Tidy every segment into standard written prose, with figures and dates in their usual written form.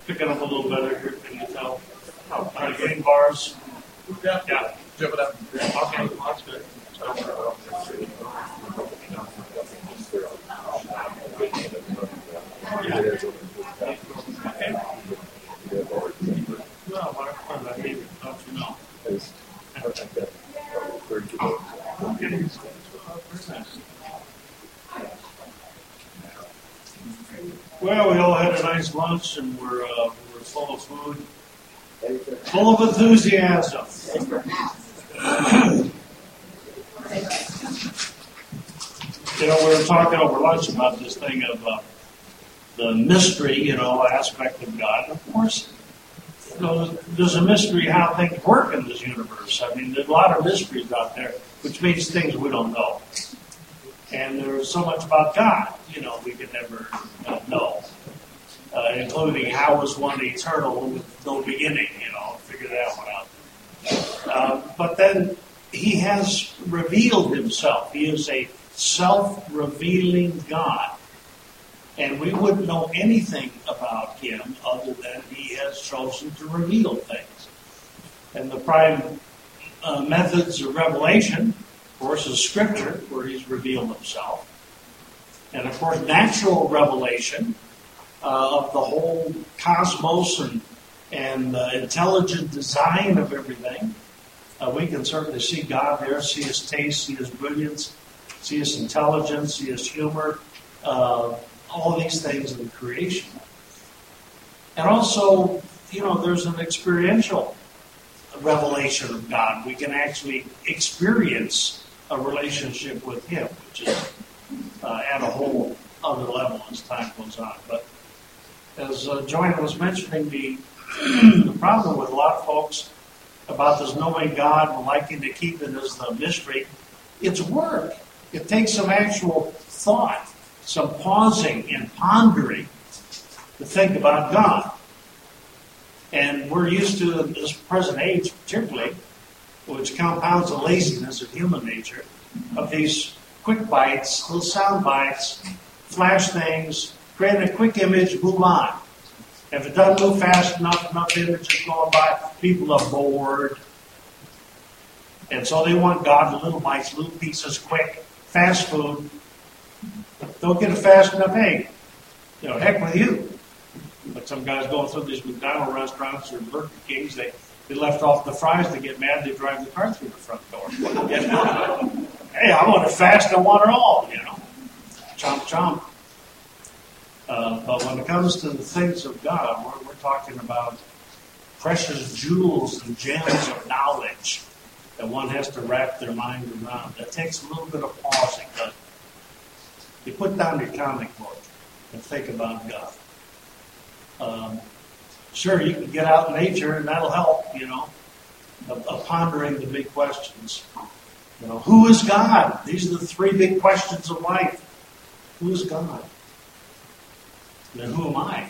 picking up a little better here. Can you tell? Are you getting bars? Yeah. Jump it up. Okay, that's good. Okay. Well, what I gave you, don't you know? Okay. Very nice. Well, we all had a nice lunch, and we're full of food, full of enthusiasm. We were talking over lunch about this thing of the mystery, aspect of God. Of course, there's a mystery how things work in this universe. I mean, there's a lot of mysteries out there, which means things we don't know. And there's so much about God, we could never know, including how is one eternal with no beginning, figure that one out. But then he has revealed himself. He is a self-revealing God. And we wouldn't know anything about him other than he has chosen to reveal things. And the prime methods of revelation, of course, is Scripture, where he's revealed himself. And, of course, natural revelation of the whole cosmos and the intelligent design of everything. We can certainly see God there, see his taste, see his brilliance, see his intelligence, see his humor, all these things in creation. And also, there's an experiential revelation of God. We can actually experience a relationship with him, which is at a whole other level as time goes on. But as Joanna was mentioning, the problem with a lot of folks about this knowing God and liking to keep it as the mystery, it's work. It takes some actual thought, some pausing and pondering to think about God. And we're used to, in this present age particularly, which compounds the laziness of human nature, of these quick bites, little sound bites, flash things, create a quick image, move on. If it doesn't move fast enough images going by, people are bored. And so they want God in little bites, little pieces, quick, fast food. Don't get it fast enough, hey, heck with you. But some guys going through these McDonald's restaurants or Burger Kings, they left off the fries, they get mad, they drive the car through the front door. Hey, I want it fast, I want it all, Chomp, chomp. But when it comes to the things of God, we're talking about precious jewels and gems of knowledge that one has to wrap their mind around. That takes a little bit of pausing, but you put down your comic book and think about God. Sure, you can get out in nature and that'll help, of pondering the big questions. Who is God? These are the three big questions of life. Who is God? Then who am I?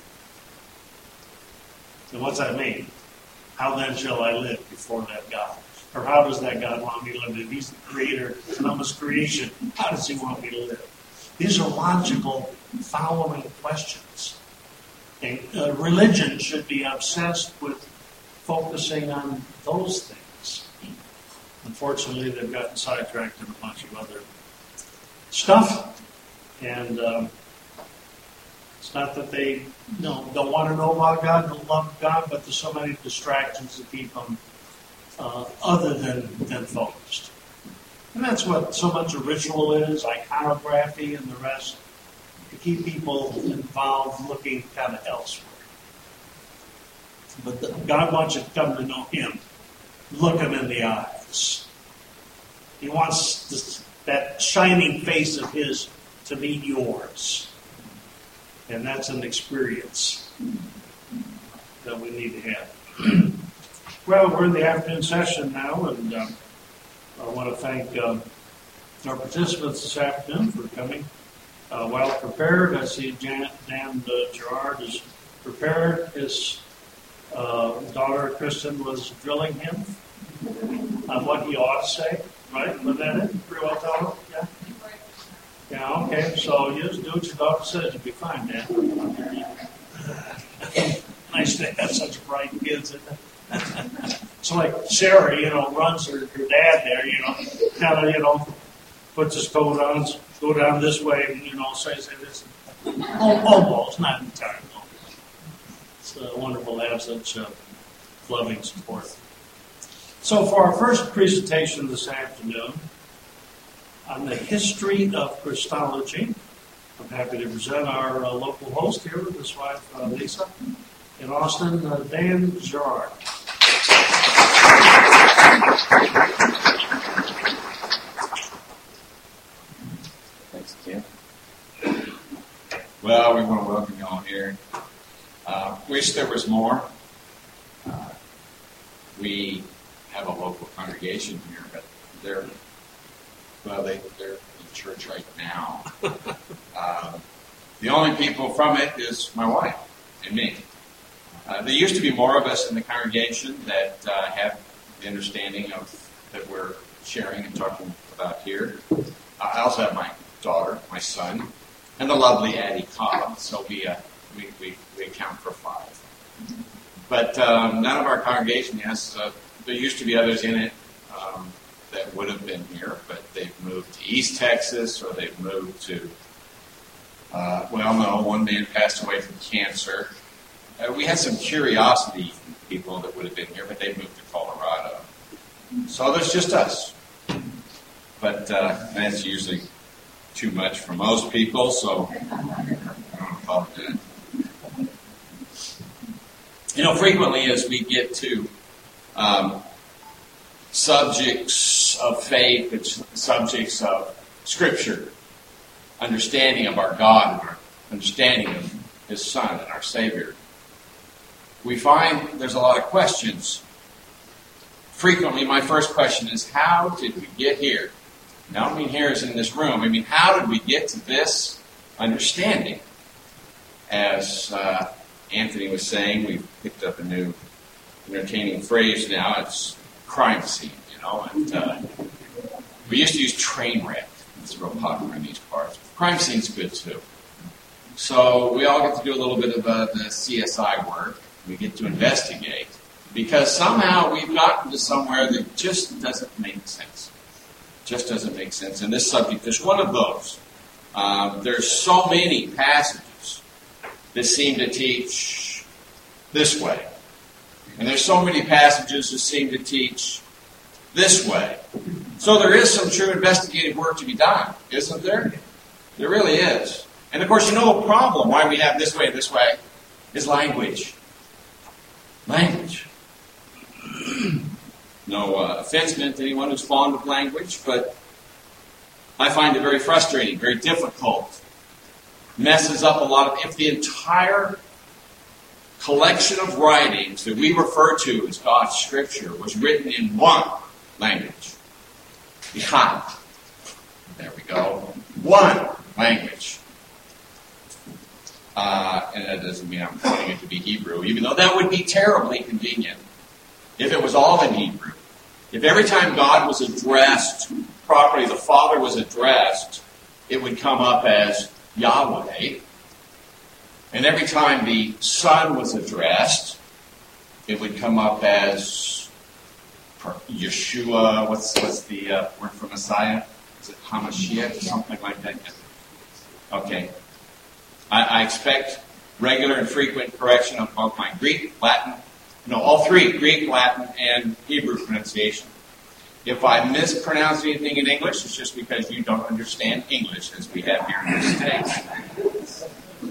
And what's that mean? How then shall I live before that God? Or how does that God want me to live? If he's the creator and I'm his creation, how does he want me to live? These are logical following questions. And religion should be obsessed with focusing on those things. Unfortunately, they've gotten sidetracked in a bunch of other stuff. And it's not that they don't want to know about God, don't love God, but there's so many distractions to keep them other than focused. And that's what so much of ritual is, iconography and the rest, to keep people involved looking kind of elsewhere. But God wants you to come to know him. Look him in the eyes. He wants that shining face of his to meet yours. And that's an experience that we need to have. Well, we're in the afternoon session now, and I want to thank our participants this afternoon for coming well prepared. I see Dan Gerard is prepared. His daughter, Kristen, was drilling him on what he ought to say, right? Was that it? Pretty well tell him? Yeah? Yeah, okay. So you just do what your daughter says. You'll be fine, Dan. nice to have such bright kids. It's like Sarah, runs her dad there, kind of, puts his coat on, go down this way, and, say this. Almost, not entirely. It's wonderful to have such loving support. So for our first presentation this afternoon on the history of Christology, I'm happy to present our local host here with his wife, Lisa, in Austin, Dan Gerard. Thanks, Tim. Well, we want to welcome you all here. Wish there was more. We have a local congregation here, but they're in church right now. The only people from it is my wife and me. There used to be more of us in the congregation that have the understanding of that we're sharing and talking about here. I also have my daughter, my son, and the lovely Addie Cobb. So we count for 5. But none of our congregation has. There used to be others in it that would have been here, but they've moved to East Texas, or they've moved to. One man passed away from cancer. We had some curiosity people that would have been here, but they moved to Colorado. So there's just us. But that's usually too much for most people, so I don't know about that. Frequently as we get to subjects of faith, it's subjects of Scripture, understanding of our God, and our understanding of His Son and our Savior, we find there's a lot of questions. Frequently, my first question is, how did we get here? Now, I don't mean here as in this room. I mean, how did we get to this understanding? As Anthony was saying, we've picked up a new entertaining phrase now. It's crime scene, and we used to use train wreck. It's real popular in these parts. Crime scene's good, too. So we all get to do a little bit of the CSI work. We get to investigate, because somehow we've gotten to somewhere that just doesn't make sense. Just doesn't make sense. And this subject is one of those. There's so many passages that seem to teach this way. And there's so many passages that seem to teach this way. So there is some true investigative work to be done, isn't there? There really is. And of course, the problem why we have this way is language. Language. No offense meant to anyone who's fond of language, but I find it very frustrating, very difficult. Messes up a lot of. If the entire collection of writings that we refer to as God's Scripture was written in one language, Bihad. There we go. One language. And that doesn't mean I'm pointing it to be Hebrew, even though that would be terribly convenient if it was all in Hebrew. If every time God was addressed properly, the Father was addressed, it would come up as Yahweh. And every time the Son was addressed, it would come up as Yeshua. What's the word for Messiah? Is it Hamashiach or something like that? Okay. I expect regular and frequent correction of both my Greek, Latin, all three, Greek, Latin, and Hebrew pronunciation. If I mispronounce anything in English, it's just because you don't understand English, as we have here in the States.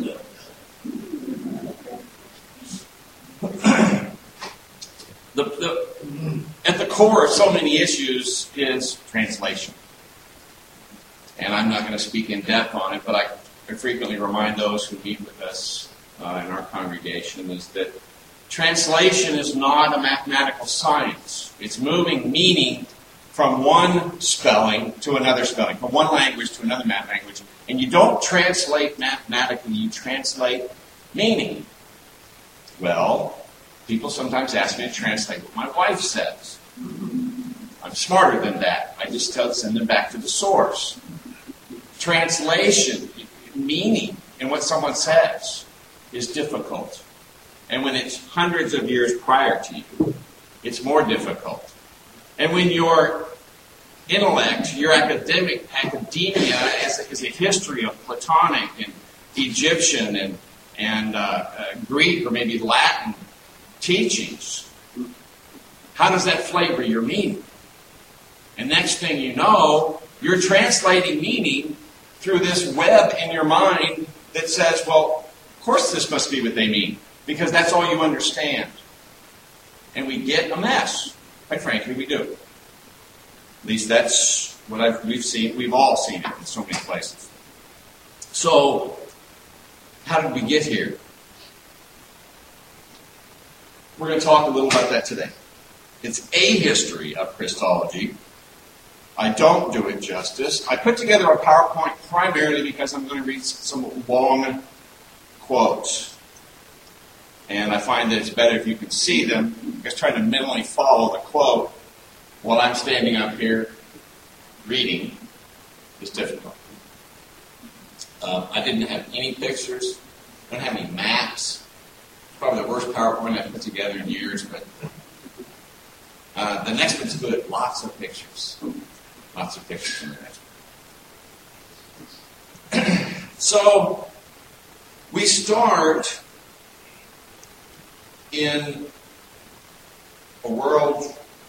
At the core of so many issues is translation. And I'm not going to speak in depth on it, but I frequently remind those who meet with us in our congregation is that translation is not a mathematical science. It's moving meaning from one spelling to another spelling, from one language to another language. And you don't translate mathematically, you translate meaning. Well, people sometimes ask me to translate what my wife says. I'm smarter than that. I just send them back to the source. Translation, meaning in what someone says, is difficult. And when it's hundreds of years prior to you, it's more difficult. And when your intellect, your academia is a history of Platonic and Egyptian and Greek or maybe Latin teachings, how does that flavor your meaning? And next thing you know, you're translating meaning through this web in your mind that says, well, of course this must be what they mean, because that's all you understand. And we get a mess. Quite frankly, we do. At least that's what we've seen. We've all seen it in so many places. So, how did we get here? We're going to talk a little about that today. It's a history of Christology. I don't do it justice. I put together a PowerPoint primarily because I'm going to read some long quotes. And I find that it's better if you can see them, because trying to mentally follow the quote while I'm standing up here reading is difficult. I didn't have any pictures. I don't have any maps. It's probably the worst PowerPoint I've put together in years, but the next one's good. Lots of pictures. Lots of pictures in the next one. So, we start in a world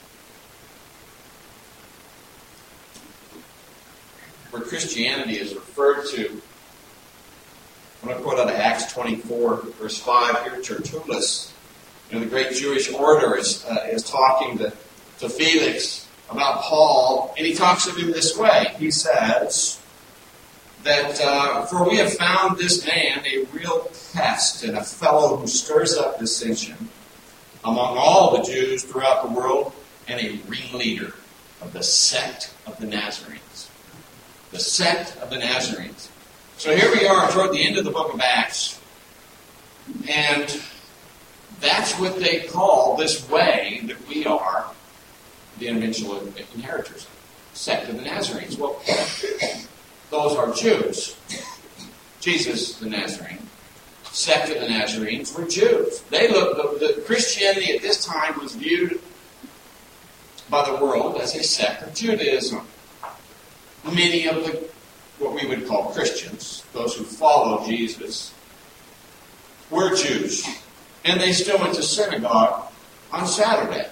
where Christianity is referred to. I'm going to quote out of Acts 24, verse 5 here. Tertullus, the great Jewish orator, is talking to Felix about Paul, and he talks of him this way. He says that, for we have found this man a real pest and a fellow who stirs up dissension among all the Jews throughout the world, and a ringleader of the sect of the Nazarenes. The sect of the Nazarenes. So here we are toward the end of the book of Acts, and that's what they call this way that we are the eventual inheritors. Sect of the Nazarenes. Well, those are Jews. Jesus, the Nazarene. Sect of the Nazarenes were Jews. The Christianity at this time was viewed by the world as a sect of Judaism. Many of what we would call Christians, those who follow Jesus, were Jews. And they still went to synagogue on Saturday.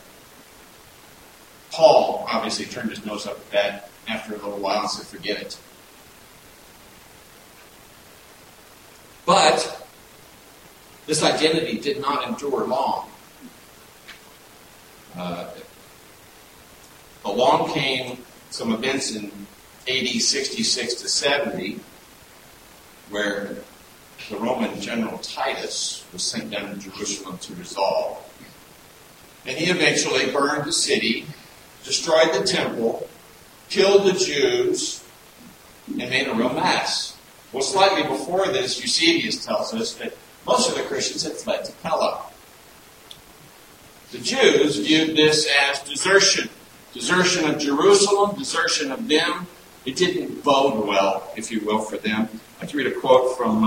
Paul obviously turned his nose up at that after a little while and said, forget it. But this identity did not endure long. Along came some events in AD 66 to 70 where the Roman general Titus was sent down to Jerusalem to resolve. And he eventually burned the city, destroyed the temple, killed the Jews, and made a real mess. Well, slightly before this, Eusebius tells us that most of the Christians had fled to Pella. The Jews viewed this as desertion. Desertion of Jerusalem, desertion of them. It didn't bode well, if you will, for them. I'd like to read a quote from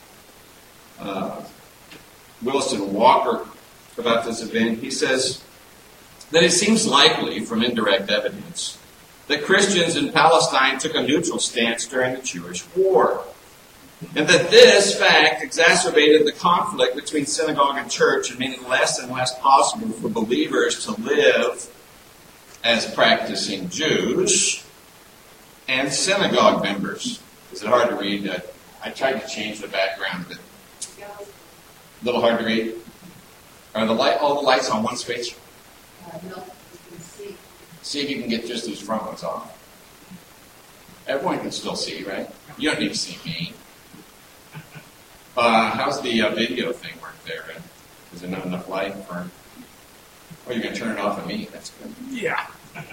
Wilson Walker about this event. He says that it seems likely, from indirect evidence, that Christians in Palestine took a neutral stance during the Jewish war, and that this fact exacerbated the conflict between synagogue and church and made it less and less possible for believers to live as practicing Jews and synagogue members. Is it hard to read? I tried to change the background, but a little hard to read. Are all the lights on one space? No. See if you can get just these front ones off. Everyone can still see, right? You don't need to see me. How's the video thing work there? Is there not enough light for... Oh, you're going to turn it off on me. That's good. Yeah.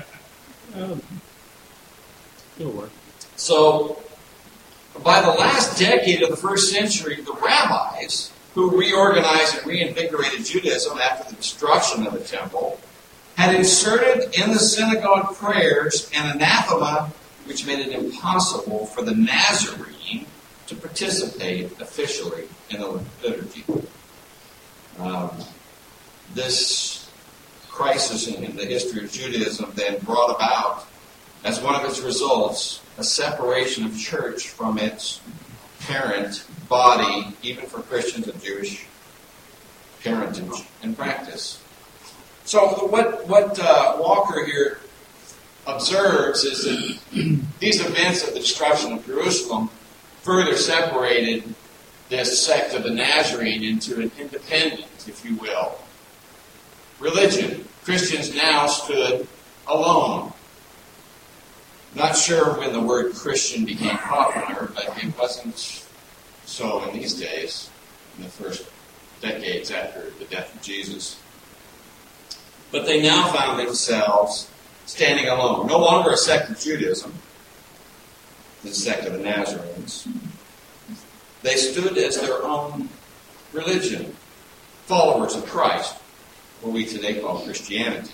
It'll work. So, by the last decade of the first century, the rabbis who reorganized and reinvigorated Judaism after the destruction of the temple had inserted in the synagogue prayers an anathema which made it impossible for the Nazarene to participate officially in the liturgy. This crisis in the history of Judaism then brought about, as one of its results, a separation of church from its parent body, even for Christians of Jewish parentage and practice. So what Walker here observes is that these events of the destruction of Jerusalem further separated this sect of the Nazarene into an independent, if you will, religion. Christians now stood alone. Not sure when the word Christian became popular, but it wasn't so in these days, in the first decades after the death of Jesus. But they now found themselves standing alone. No longer a sect of Judaism, the sect of the Nazarenes. They stood as their own religion, followers of Christ, what we today call Christianity.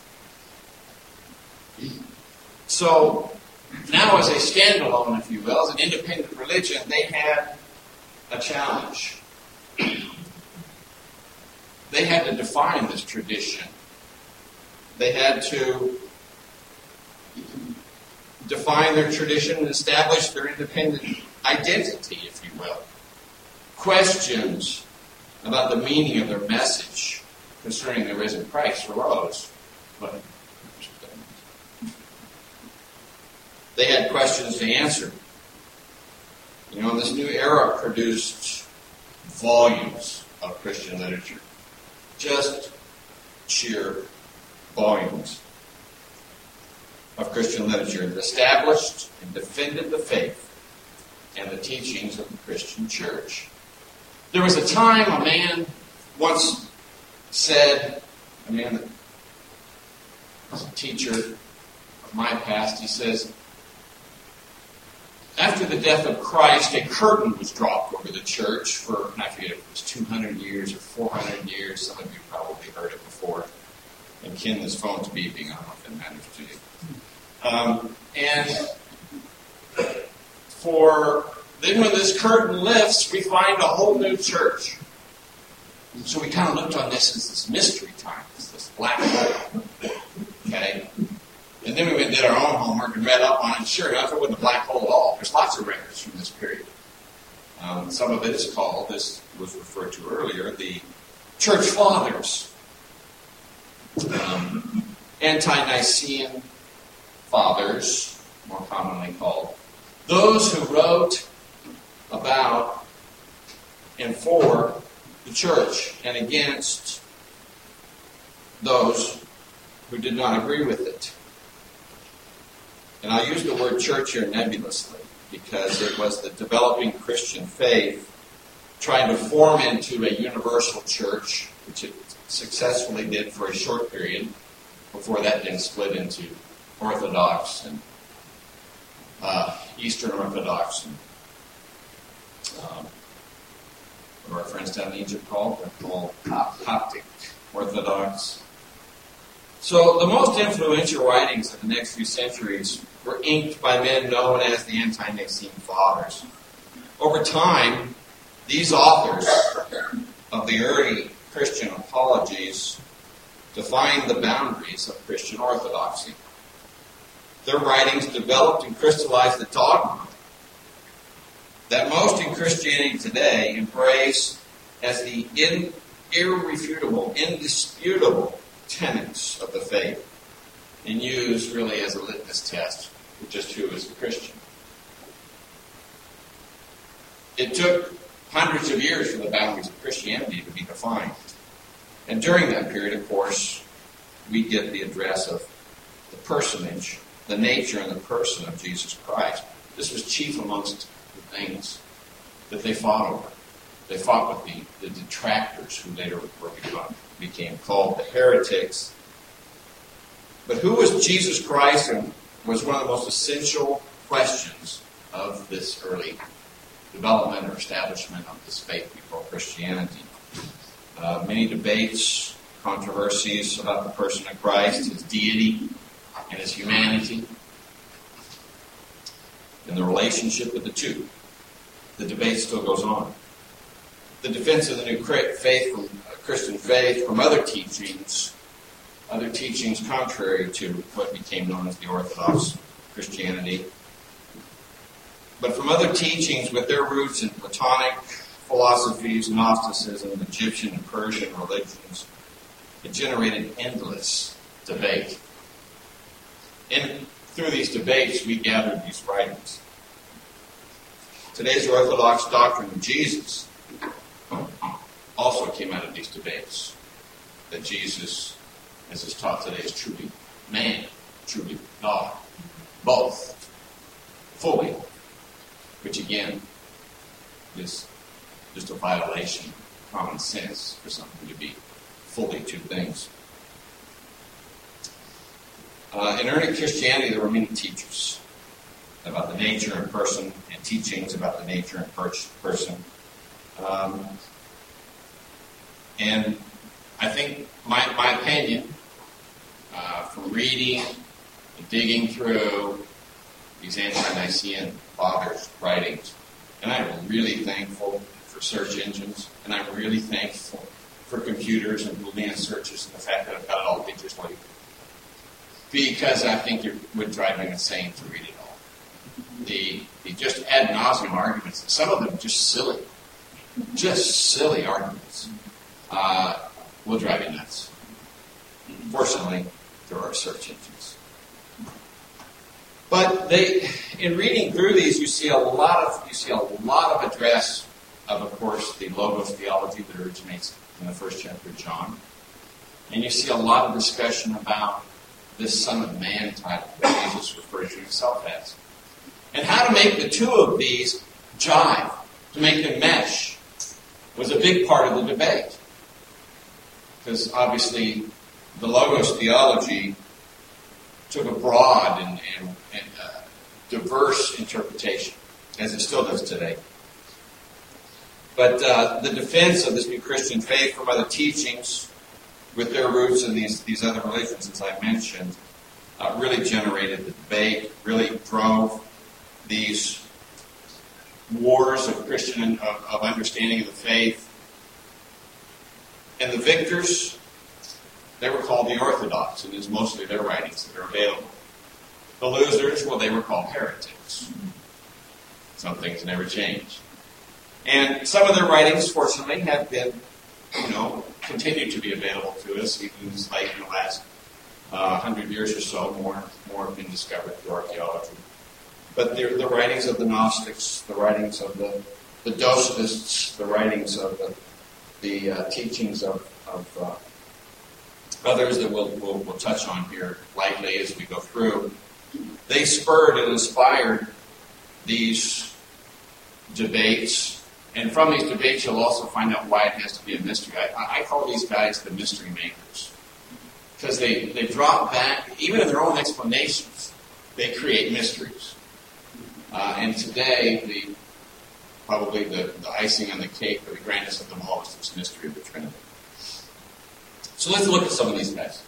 So, now as a standalone, if you will, as an independent religion, they had a challenge. They had to define this tradition. They had to define their tradition and establish their independent identity, if you will. Questions about the meaning of their message concerning the risen Christ arose. They had questions to answer. You know, this new era produced volumes of Christian literature. Just sheer volumes of Christian literature that established and defended the faith and the teachings of the Christian church. There was a time a man once said, a man that was a teacher of my past, he says, after the death of Christ, a curtain was dropped over the church for, I forget if it was 200 years or 400 years. Some of you probably heard it before. And Ken, this phone's beeping. I don't know if it matters to you. And then when this curtain lifts, we find a whole new church. So we kind of looked on this as this mystery time, this black hole. Okay? And then we went and did our own homework and read up on it. Sure enough, it wasn't a black hole at all. There's lots of records from this period. Some of it is called, this was referred to earlier, the Church Fathers. Ante-Nicene Fathers, more commonly called. Those who wrote about and for the church and against those who did not agree with it. And I'll use the word church here nebulously because it was the developing Christian faith trying to form into a universal church, which it successfully did for a short period before that then split into Orthodox and Eastern Orthodox and what are our friends down in Egypt called? They're called Coptic Orthodox. So the most influential writings of the next few centuries were inked by men known as the Ante-Nicene Fathers. Over time, these authors of the early Christian apologies defined the boundaries of Christian orthodoxy. Their writings developed and crystallized the dogma that most in Christianity today embrace as the irrefutable, indisputable tenets of the faith and use really as a litmus test for just who is a Christian. It took hundreds of years for the boundaries of Christianity to be defined. And during that period, of course, we get the address of the personage, the nature and the person of Jesus Christ. This was chief amongst the things that they fought over. They fought with the detractors, who later became called the heretics. But who was Jesus Christ? And was one of the most essential questions of this early development or establishment of this faith we call Christianity. Many debates, controversies about the person of Christ, his deity and his humanity, and the relationship of the two. The debate still goes on. The defense of the new faith from Christian faith from other teachings contrary to what became known as the Orthodox Christianity, but from other teachings with their roots in Platonic philosophies, Gnosticism, Egyptian and Persian religions. It generated endless debate. And through these debates, we gathered these writings. Today's Orthodox doctrine of Jesus also came out of these debates. That Jesus, as is taught today, is truly man, truly God. Both. Fully. Which again is just a violation of common sense for something to be fully two things. In early Christianity, there were many teachers about the nature and person, and teachings about the nature and person. And I think my opinion, from reading and digging through these anti-Nicene fathers' writings, and I'm really thankful for search engines, and I'm really thankful for computers and Boolean searches and the fact that I've got it all digitally, because I think it would drive me insane to read it all. The just ad nauseum arguments, some of them just silly arguments, will drive you nuts. Fortunately, there are search engines. But in reading through these, you see a lot of address of course, the Logos theology that originates in the first chapter of John, and you see a lot of discussion about this Son of Man title that Jesus refers to himself as, and how to make the two of these jive, to make them mesh, was a big part of the debate, because obviously the Logos theology took a broad and diverse interpretation, as it still does today. But the defense of this new Christian faith from other teachings, with their roots in these other religions, as I mentioned, really generated the debate, really drove these wars of Christian, of understanding of the faith. And the victors, they were called the Orthodox, and it's mostly their writings that are available. The losers, well, they were called heretics. Some things never change. And some of their writings, fortunately, have been, continue to be available to us, even like in the last 100 years or so. More have been discovered through archaeology. But the writings of the Gnostics, the writings of the Docetists, the writings of the teachings of others that we'll touch on here lightly as we go through, they spurred and inspired these debates. And from these debates, you'll also find out why it has to be a mystery. I call these guys the mystery makers, because they drop back, even in their own explanations, they create mysteries. And today, probably the icing on the cake, or the grandest of them all, is this mystery of the Trinity. So let's look at some of these guys.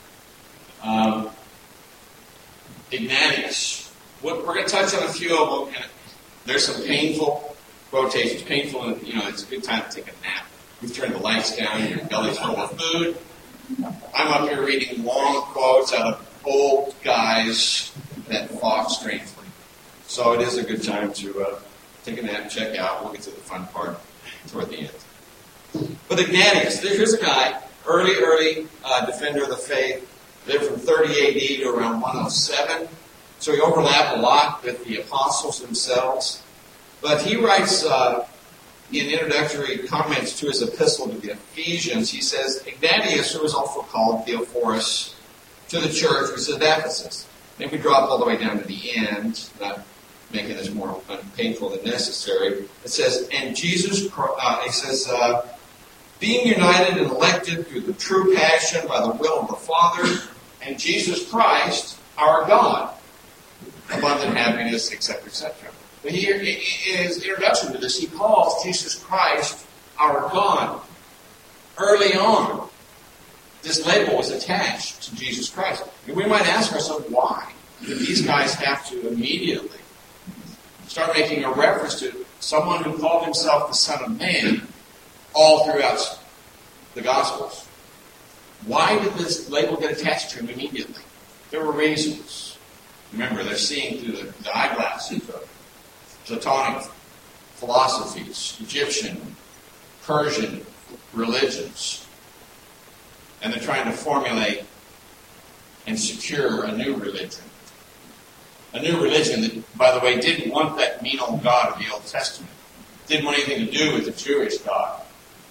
Ignatius. We're going to touch on a few of them, and there's some painful quotations. Painful, and it's a good time to take a nap. You've turned the lights down, your belly's full of food. I'm up here reading long quotes out of old guys that fought strangely. So it is a good time to take a nap, check out. We'll get to the fun part toward the end. But Ignatius, here's a guy, early defender of the faith, lived from 30 AD to around 107. So he overlapped a lot with the apostles themselves. But he writes in introductory comments to his epistle to the Ephesians, he says, Ignatius, who was also called Theophorus, to the church, which is at Ephesus. Then we drop all the way down to the end, not making this more painful than necessary. It says, and Jesus, he says, being united and elected through the true passion by the will of the Father, and Jesus Christ, our God, abundant happiness, etc., etc. But here, in his introduction to this, he calls Jesus Christ our God. Early on, this label was attached to Jesus Christ. And we might ask ourselves, why did these guys have to immediately start making a reference to someone who called himself the Son of Man all throughout the Gospels. Why did this label get attached to him immediately? There were reasons. Remember, they're seeing through the eyeglasses of Platonic philosophies, Egyptian, Persian religions. And they're trying to formulate and secure a new religion. A new religion that, by the way, didn't want that mean old God of the Old Testament. Didn't want anything to do with the Jewish God.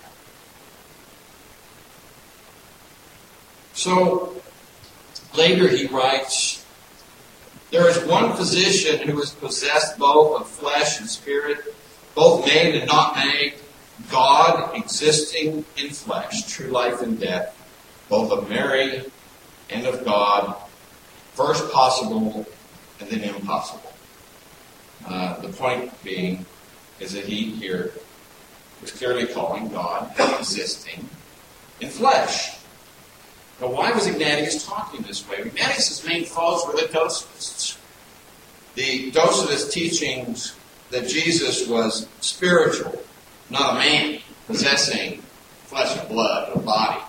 So, later he writes, there is one physician who is possessed both of flesh and spirit, both made and not made, God existing in flesh, true life and death, both of Mary and of God, first possible and then impossible. The point being is that he here was clearly calling God existing in flesh. Now, why was Ignatius talking this way? Ignatius' main foes were the Docetists. The Docetist teachings that Jesus was spiritual, not a man, possessing flesh and blood, a body.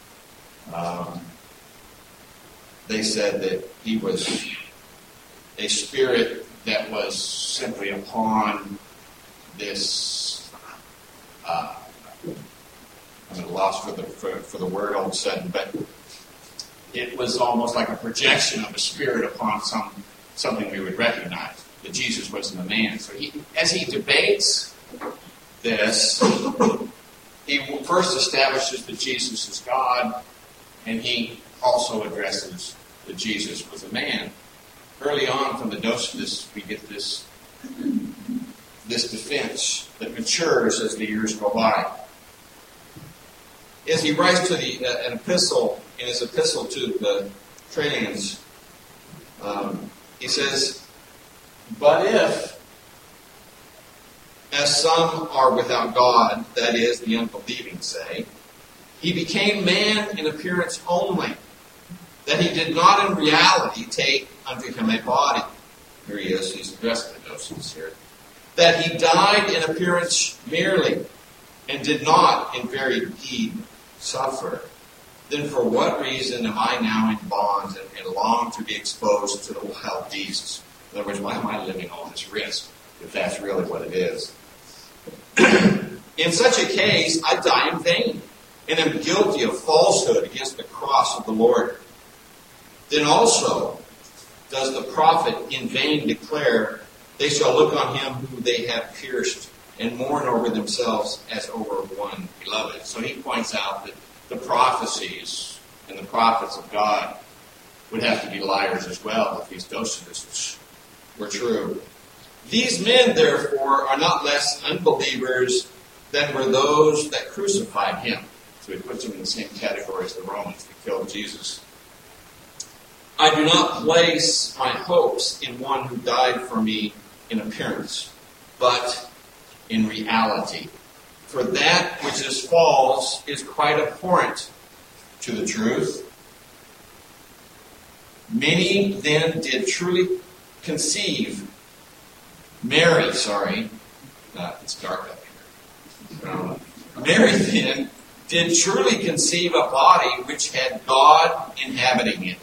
They said that he was a spirit that was simply upon this. I'm at a loss for the word all of a sudden, but it was almost like a projection of a spirit upon something we would recognize, that Jesus wasn't a man. So as he debates this, he first establishes that Jesus is God, and he also addresses that Jesus was a man. Early on from the Docetists, we get this defense that matures as the years go by. As he writes to an epistle, in his epistle to the Trinians, he says, but if, as some are without God, that is, the unbelieving say, he became man in appearance only, that he did not in reality take unto him a body. Here he is, he's addressing the Docetists here. That he died in appearance merely, and did not in very deed suffer. Then for what reason am I now in bonds and long to be exposed to the wild beasts? In other words, why am I living all this risk, if that's really what it is? In such a case, I die in vain, and am guilty of falsehood against the cross of the Lord. Then also does the prophet in vain declare, they shall look on him whom they have pierced, and mourn over themselves as over one beloved. So he points out that the prophecies and the prophets of God would have to be liars as well if these Docetists were true. These men, therefore, are not less unbelievers than were those that crucified him. So he puts them in the same category as the Romans that killed Jesus. I do not place my hopes in one who died for me in appearance, but in reality. For that which is false is quite abhorrent to the truth. Many then did truly conceive. It's dark up here. Mary then did truly conceive a body which had God inhabiting it.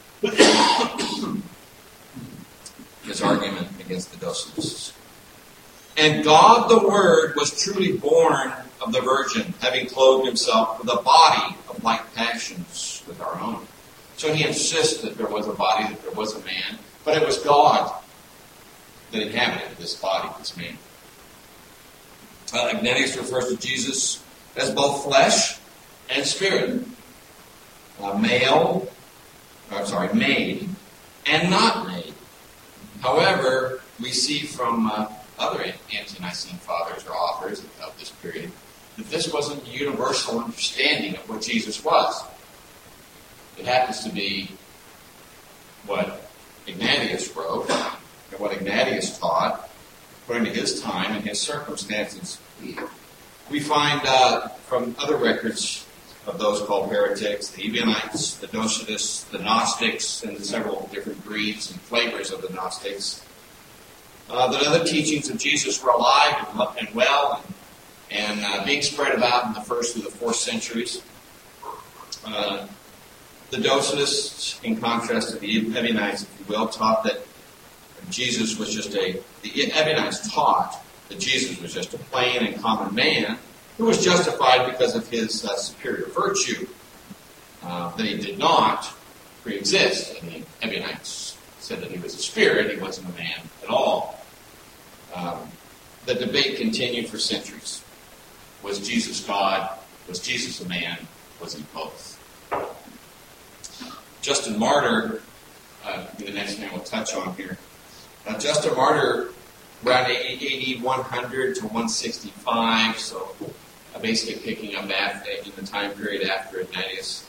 His argument against the Docetists. And God the Word was truly born of the Virgin, having clothed himself with a body of like passions with our own. So he insists that there was a body, that there was a man, but it was God that inhabited this body, this man. Ignatius refers to Jesus as both flesh and spirit. Made and not made. However, we see from other ante-Nicene fathers or authors of this period that this wasn't a universal understanding of what Jesus was. It happens to be what Ignatius wrote and what Ignatius taught according to his time and his circumstances. We find from other records of those called heretics, the Ebionites, the Docetists, the Gnostics, and the several different breeds and flavors of the Gnostics, that other teachings of Jesus were alive and well, and being spread about in the 1st through the 4th centuries. The Docetists, in contrast to the Ebionites, if you will, taught that Jesus was just the Ebionites taught that Jesus was just a plain and common man who was justified because of his superior virtue, that he did not pre-exist. And the Ebionites said that he was a spirit, he wasn't a man at all. The debate continued for centuries. Was Jesus God? Was Jesus a man? Was he both? Justin Martyr, the next man we'll touch on here. Justin Martyr, around AD 100 to 165, so basically picking up in the time period after Ignatius.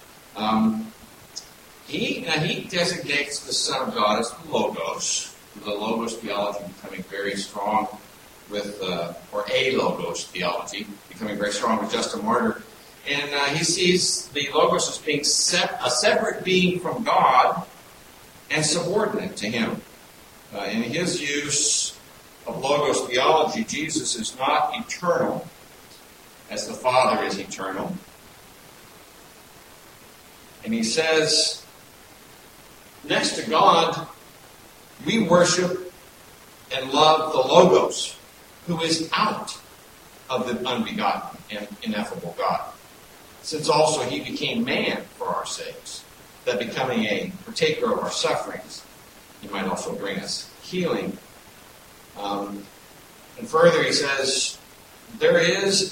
He designates the Son of God as the Logos theology becoming very strong with, or a Logos theology becoming very strong with Justin Martyr. And he sees the Logos as being a separate being from God and subordinate to him. In his use of Logos theology, Jesus is not eternal as the Father is eternal. And he says, next to God, we worship and love the Logos, who is out of the unbegotten and ineffable God. Since also he became man for our sakes, that becoming a partaker of our sufferings, he might also bring us healing. And further he says, there is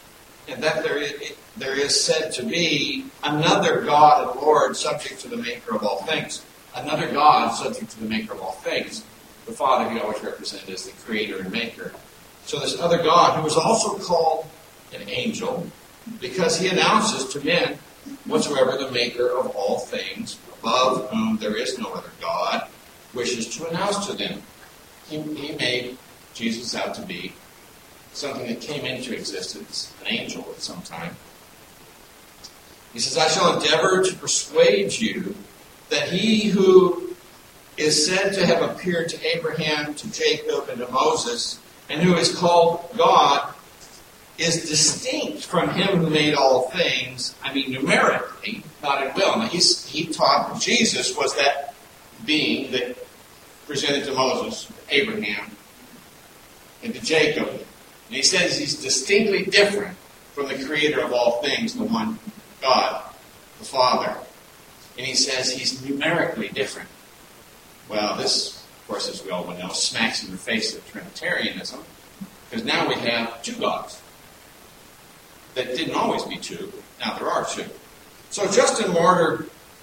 said to be another God and Lord subject to the maker of all things. Another God subject to the maker of all things. The Father he always represented as the creator and maker. So this other God, who is also called an angel, because he announces to men whatsoever the maker of all things, above whom there is no other God, wishes to announce to them. He made Jesus out to be something that came into existence, an angel at some time. He says, I shall endeavor to persuade you that he who is said to have appeared to Abraham, to Jacob, and to Moses, and who is called God, is distinct from him who made all things, numerically, not in will. Now, he taught that Jesus was that being that presented to Moses, Abraham, and to Jacob. And he says he's distinctly different from the creator of all things, the one God, the Father. And he says he's numerically different. Well, this, of course, as we all know, smacks in the face of Trinitarianism, because now we have two gods. That didn't always be two. Now there are two. So Justin Martyr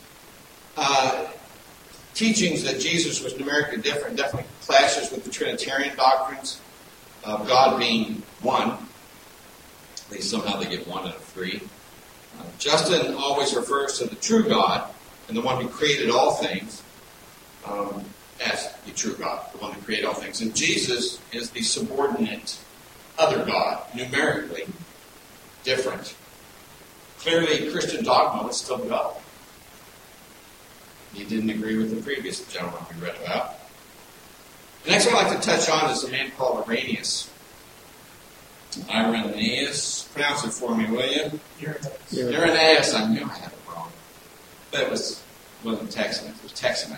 teachings that Jesus was numerically different definitely clashes with the Trinitarian doctrines of God being one. At least somehow they get one out of three. Justin always refers to the true God and the one who created all things as the true God, the one who created all things. And Jesus is the subordinate other God, numerically different. Clearly, Christian dogma was still God. He didn't agree with the previous gentleman we read about. The next one I'd like to touch on is a man called Irenaeus. Irenaeus. Pronounce it for me, will you? Irenaeus. I knew I had it wrong. But it wasn't Texan. It was Texan,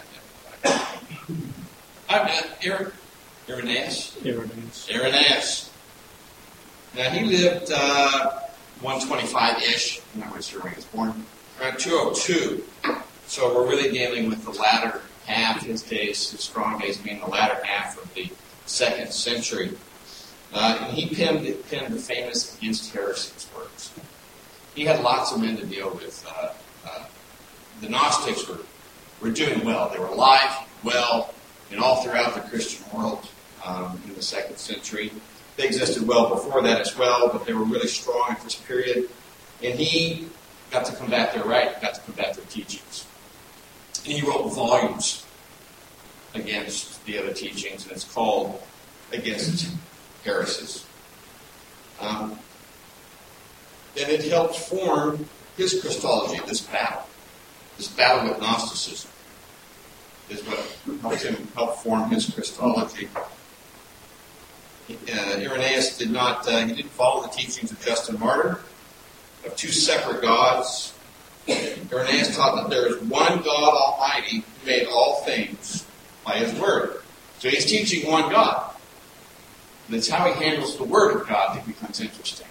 I think. Irenaeus. Irenaeus. Now, he lived 125-ish. I'm not really sure when he was born. Around 202. So we're really dealing with the latter half, his strong days being the latter half of the 2nd century. And he penned the famous Against Heresies works. He had lots of men to deal with. The Gnostics were doing well. They were alive, well, and all throughout the Christian world in the 2nd century. They existed well before that as well, but they were really strong at this period. And he got to combat their teachings. And he wrote volumes against the other teachings, and it's called Against Heresies. And it helped form his Christology, this battle with Gnosticism is what helped him help form his Christology. Irenaeus did not, he didn't follow the teachings of Justin Martyr, of two separate gods. Irenaeus taught that there is one God Almighty who made all things by His Word. So he's teaching one God. And it's how he handles the Word of God that becomes interesting.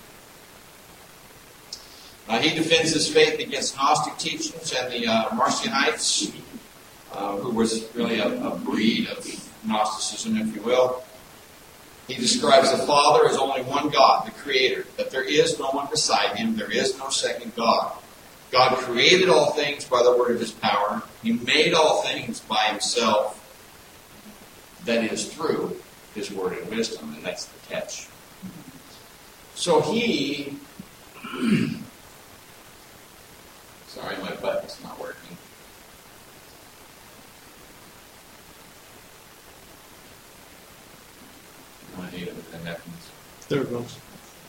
He defends his faith against Gnostic teachings and the Marcionites, who was really a breed of Gnosticism, if you will. He describes the Father as only one God, the Creator, that there is no one beside Him, there is no second God. God created all things by the word of His power. He made all things by Himself, that is, through His word and wisdom, and that's the catch. So He... Sorry, my button's not working. I hate it when that happens. There it goes.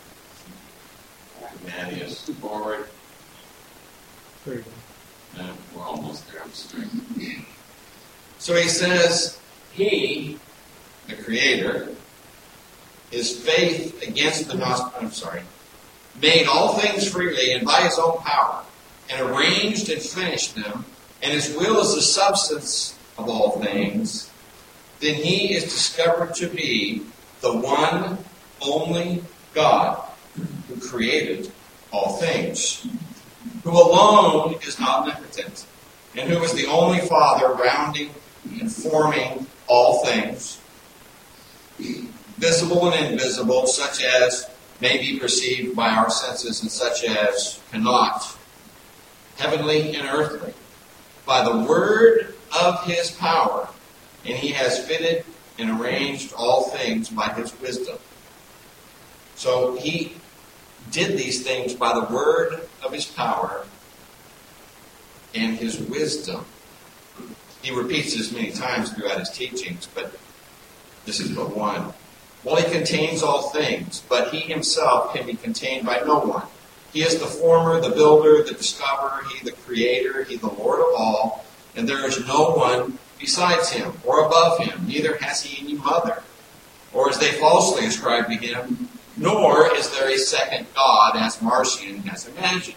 Man, he is forward. There you go. We're almost there. I'm sorry. So he says, He, the Creator, His faith against the made all things freely and by His own power, and arranged and finished them, and His will is the substance of all things, then He is discovered to be the one only God who created all things, who alone is omnipotent, and who is the only Father rounding and forming all things, visible and invisible, such as may be perceived by our senses and such as cannot, heavenly and earthly, by the word of His power, and He has fitted and arranged all things by His wisdom. So He did these things by the word of His power and His wisdom. He repeats this many times throughout His teachings, but this is but one. Well, He contains all things, but He Himself can be contained by no one. He is the former, the builder, the discoverer, He the creator, He the Lord of all, and there is no one besides Him or above Him, neither has He any mother, or as they falsely ascribe to Him, nor is there a second God, as Marcion has imagined.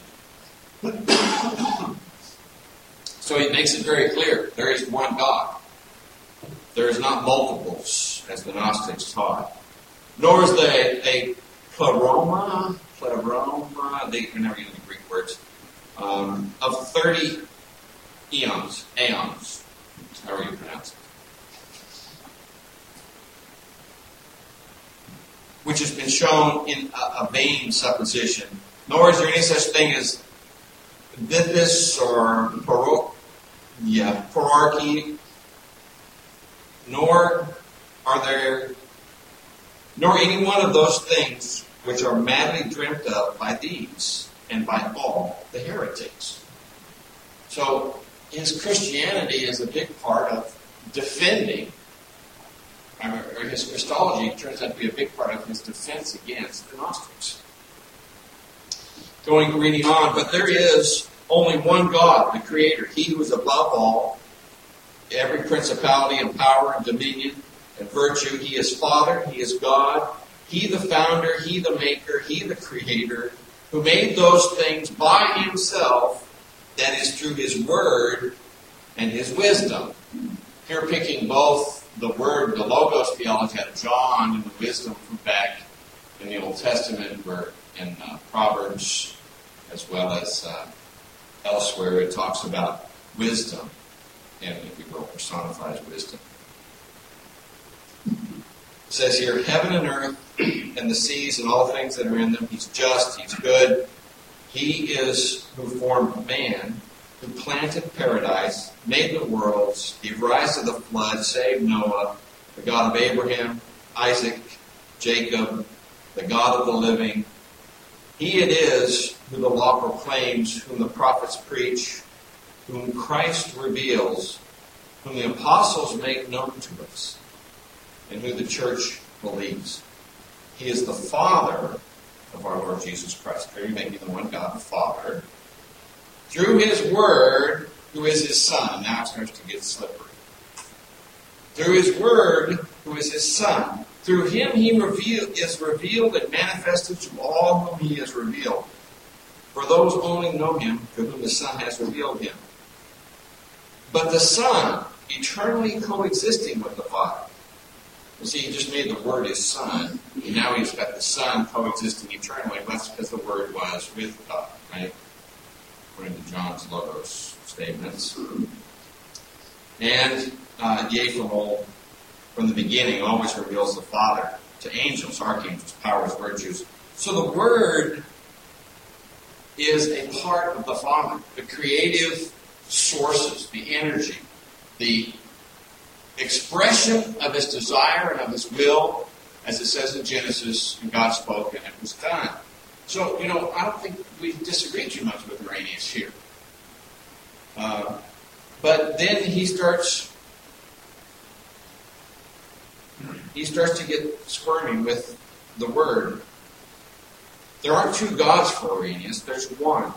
So he makes it very clear, there is one God. There is not multiples, as the Gnostics taught. Nor is there a pleroma, they can never use the Greek words, of 30 aeons, however you pronounce it, which has been shown in a vain supposition. Nor is there any such thing as Dithys or Porarchy, nor any one of those things which are madly dreamt of by these and by all the heretics. So his Christianity is a big part of defending, or his Christology turns out to be a big part of his defense against the Gnostics. Reading on, but there is only one God, the Creator, He who is above all, every principality and power and dominion and virtue. He is Father, He is God, He the founder, He the maker, He the creator, who made those things by Himself, that is through His word and His wisdom. Here picking both the word, the Logos theology out of John, and the wisdom from back in the Old Testament, where in Proverbs, as well as elsewhere, it talks about wisdom, and if you will, personifies wisdom. It says here, heaven and earth and the seas and all things that are in them, He's just, He's good. He is who formed man, who planted paradise, made the worlds, gave rise to the flood, saved Noah, the God of Abraham, Isaac, Jacob, the God of the living. He it is who the law proclaims, whom the prophets preach, whom Christ reveals, whom the apostles make known to us, and who the church believes. He is the Father of our Lord Jesus Christ. Here you make the one God, the Father, through His Word, who is His Son. Now it starts to get slippery. Through His Word, who is His Son, Through him he is revealed and manifested to all whom he is revealed. For those only know him to whom the Son has revealed him. But the Son, eternally coexisting with the Father. You see, he just made the Word his Son, and now he's got the Son coexisting eternally. That's because the Word was with God, right? According to John's Logos statements. And yea, from the beginning, always reveals the Father to angels, archangels, powers, virtues. So the Word is a part of the Father. The creative sources, the energy, the expression of his desire and of his will, as it says in Genesis, and God spoke and it was done. So, I don't think we disagree too much with Irenaeus here. But then he starts to get squirmy with the Word. There aren't two gods for Irenaeus, there's one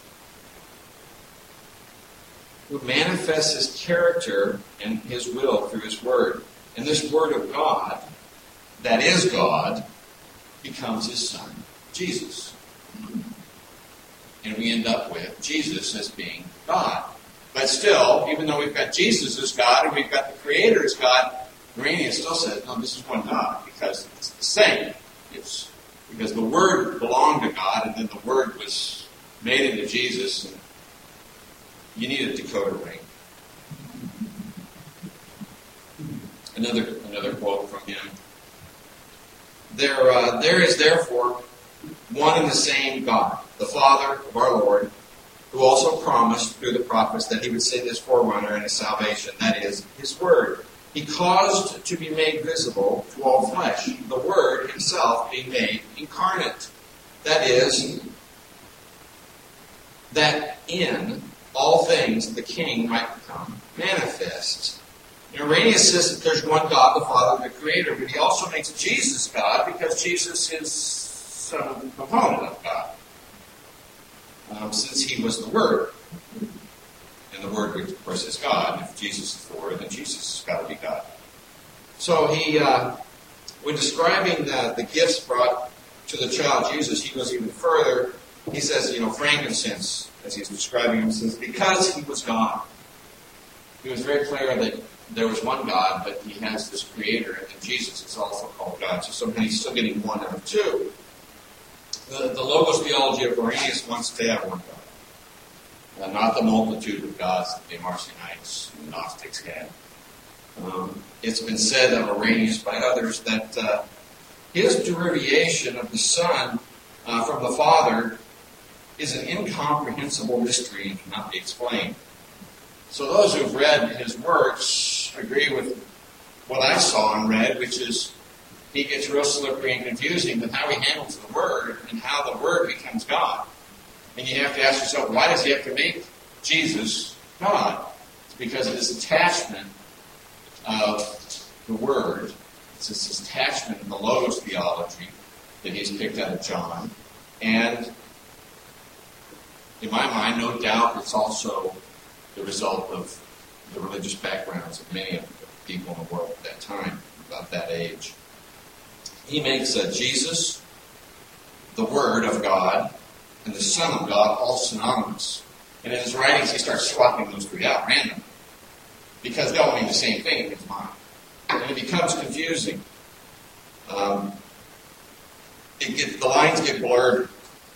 who manifests his character and his will through his Word. And this Word of God, that is God, becomes his Son, Jesus. And we end up with Jesus as being God. But still, even though we've got Jesus as God and we've got the Creator as God, Irenaeus still says, no, this is one God, because it's the same. It's because the Word belonged to God, and then the Word was made into Jesus, and you need a decoder ring. Another quote from him. There is therefore one and the same God, the Father of our Lord, who also promised through the prophets that he would send his forerunner and his salvation, that is, his Word. He caused to be made visible to all flesh, the Word himself being made incarnate. That is, that in all things the King might become manifest. Irenaeus says that there's one God, the Father, the Creator, but he also makes Jesus God because Jesus is some component of God. Since he was the Word. And the Word, of course, is God. If Jesus is the Word, then Jesus has got to be God. So he, when describing the gifts brought to the child Jesus, he goes even further. He says, frankincense, as he's describing him, says, because he was God. He was very clear that there was one God, but he has this Creator, and Jesus is also called God. So somehow he's still getting one out of two. The Logos theology of Irenaeus wants to have one God. Not the multitude of gods that the Marcionites and the Gnostics had. It's been said of Irenaeus by others that his derivation of the Son from the Father is an incomprehensible mystery and cannot be explained. So those who've read his works agree with what I saw and read, which is he gets real slippery and confusing with how he handles the Word and how the Word becomes God. And you have to ask yourself, why does he have to make Jesus God? It's because of this attachment of the Word. It's this attachment of the Logos theology that he's picked out of John. And in my mind, no doubt, it's also the result of the religious backgrounds of many of the people in the world at that time, about that age. He makes Jesus, the Word of God, and the Son of God all synonymous. And in his writings, he starts swapping those three out randomly, because they all mean the same thing in his mind. And it becomes confusing. The lines get blurred.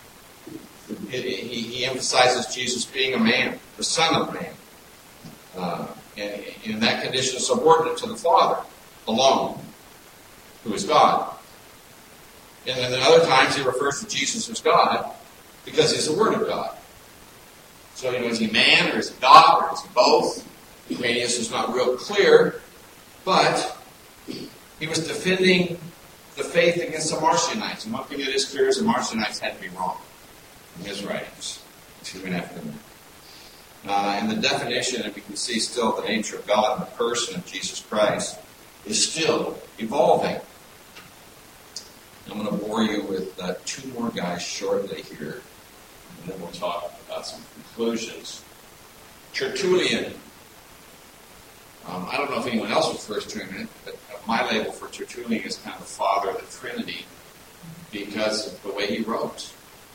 He emphasizes Jesus being a man, the Son of Man. And in that condition, subordinate to the Father alone, who is God. And then at other times, he refers to Jesus as God because he's the Word of God. So, is he man or is he God or is he both? Irenaeus is not real clear, but he was defending the faith against the Marcionites. And one thing that is clear is the Marcionites had to be wrong in his writings. He went after them. And the definition, and we can see still the nature of God and the person of Jesus Christ, is still evolving. I'm going to bore you with two more guys shortly here, and then we'll talk about some conclusions. Tertullian, I don't know if anyone else refers to him, but my label for Tertullian is kind of the father of the Trinity because of the way he wrote.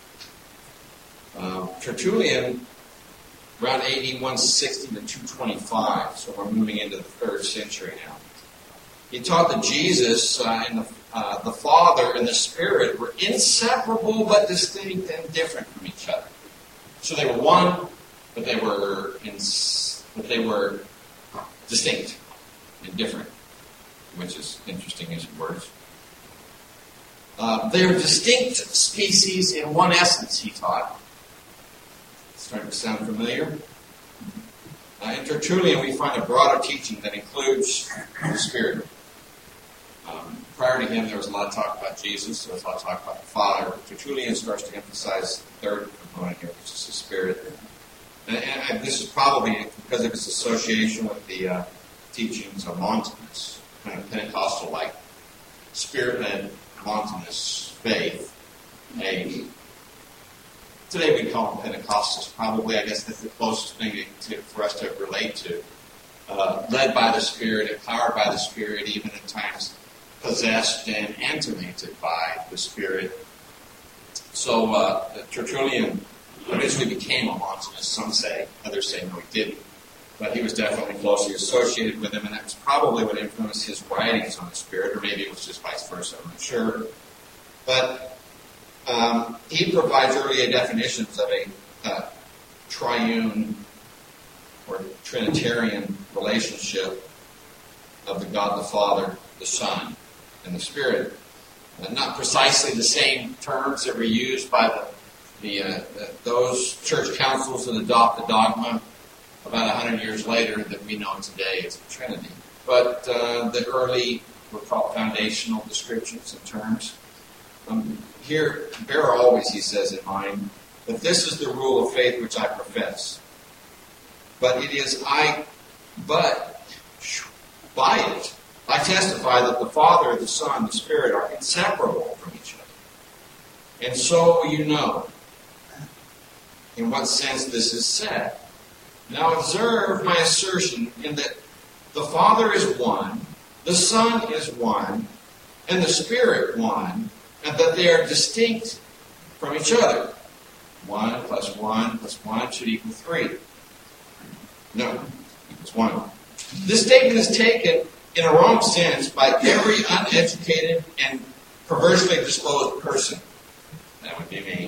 Tertullian, around AD 160 to 225, so we're moving into the 3rd century now. He taught that Jesus and the Father and the Spirit were inseparable but distinct and different from each other. So they were one, but they were distinct and different, which is interesting as words. They are distinct species in one essence, he taught. Starting to sound familiar? In Tertullian, we find a broader teaching that includes the Spirit. Prior to him, there was a lot of talk about Jesus. There was a lot of talk about the Father. Tertullian starts to emphasize the third component here, which is the Spirit. And this is probably because of its association with the teachings of Montanus, kind of Pentecostal-like, Spirit-led Montanus faith. Today we call them Pentecostals, probably. I guess that's the closest thing for us to relate to. Led by the Spirit, empowered by the Spirit, even at times possessed and animated by the Spirit. So Tertullian eventually became a Montanist, some say. Others say no, he didn't. But he was definitely closely associated with him, and that's probably what influenced his writings on the Spirit, or maybe it was just vice versa, I'm not sure. But he provides earlier definitions of a triune or Trinitarian relationship of the God the Father, the Son, and the Spirit. Not precisely the same terms that were used by those church councils that adopt the dogma about 100 years later that we know today as the Trinity. But the early were called foundational descriptions and terms. Here, bear always, he says in mind, that this is the rule of faith which I profess. But by it, I testify that the Father, the Son, and the Spirit are inseparable from each other. And so you know in what sense this is said. Now observe my assertion in that the Father is one, the Son is one, and the Spirit one, and that they are distinct from each other. 1 plus 1 plus 1 should equal 3. No, equals 1. This statement is taken in a wrong sense by every uneducated and perversely disposed person. That would be me.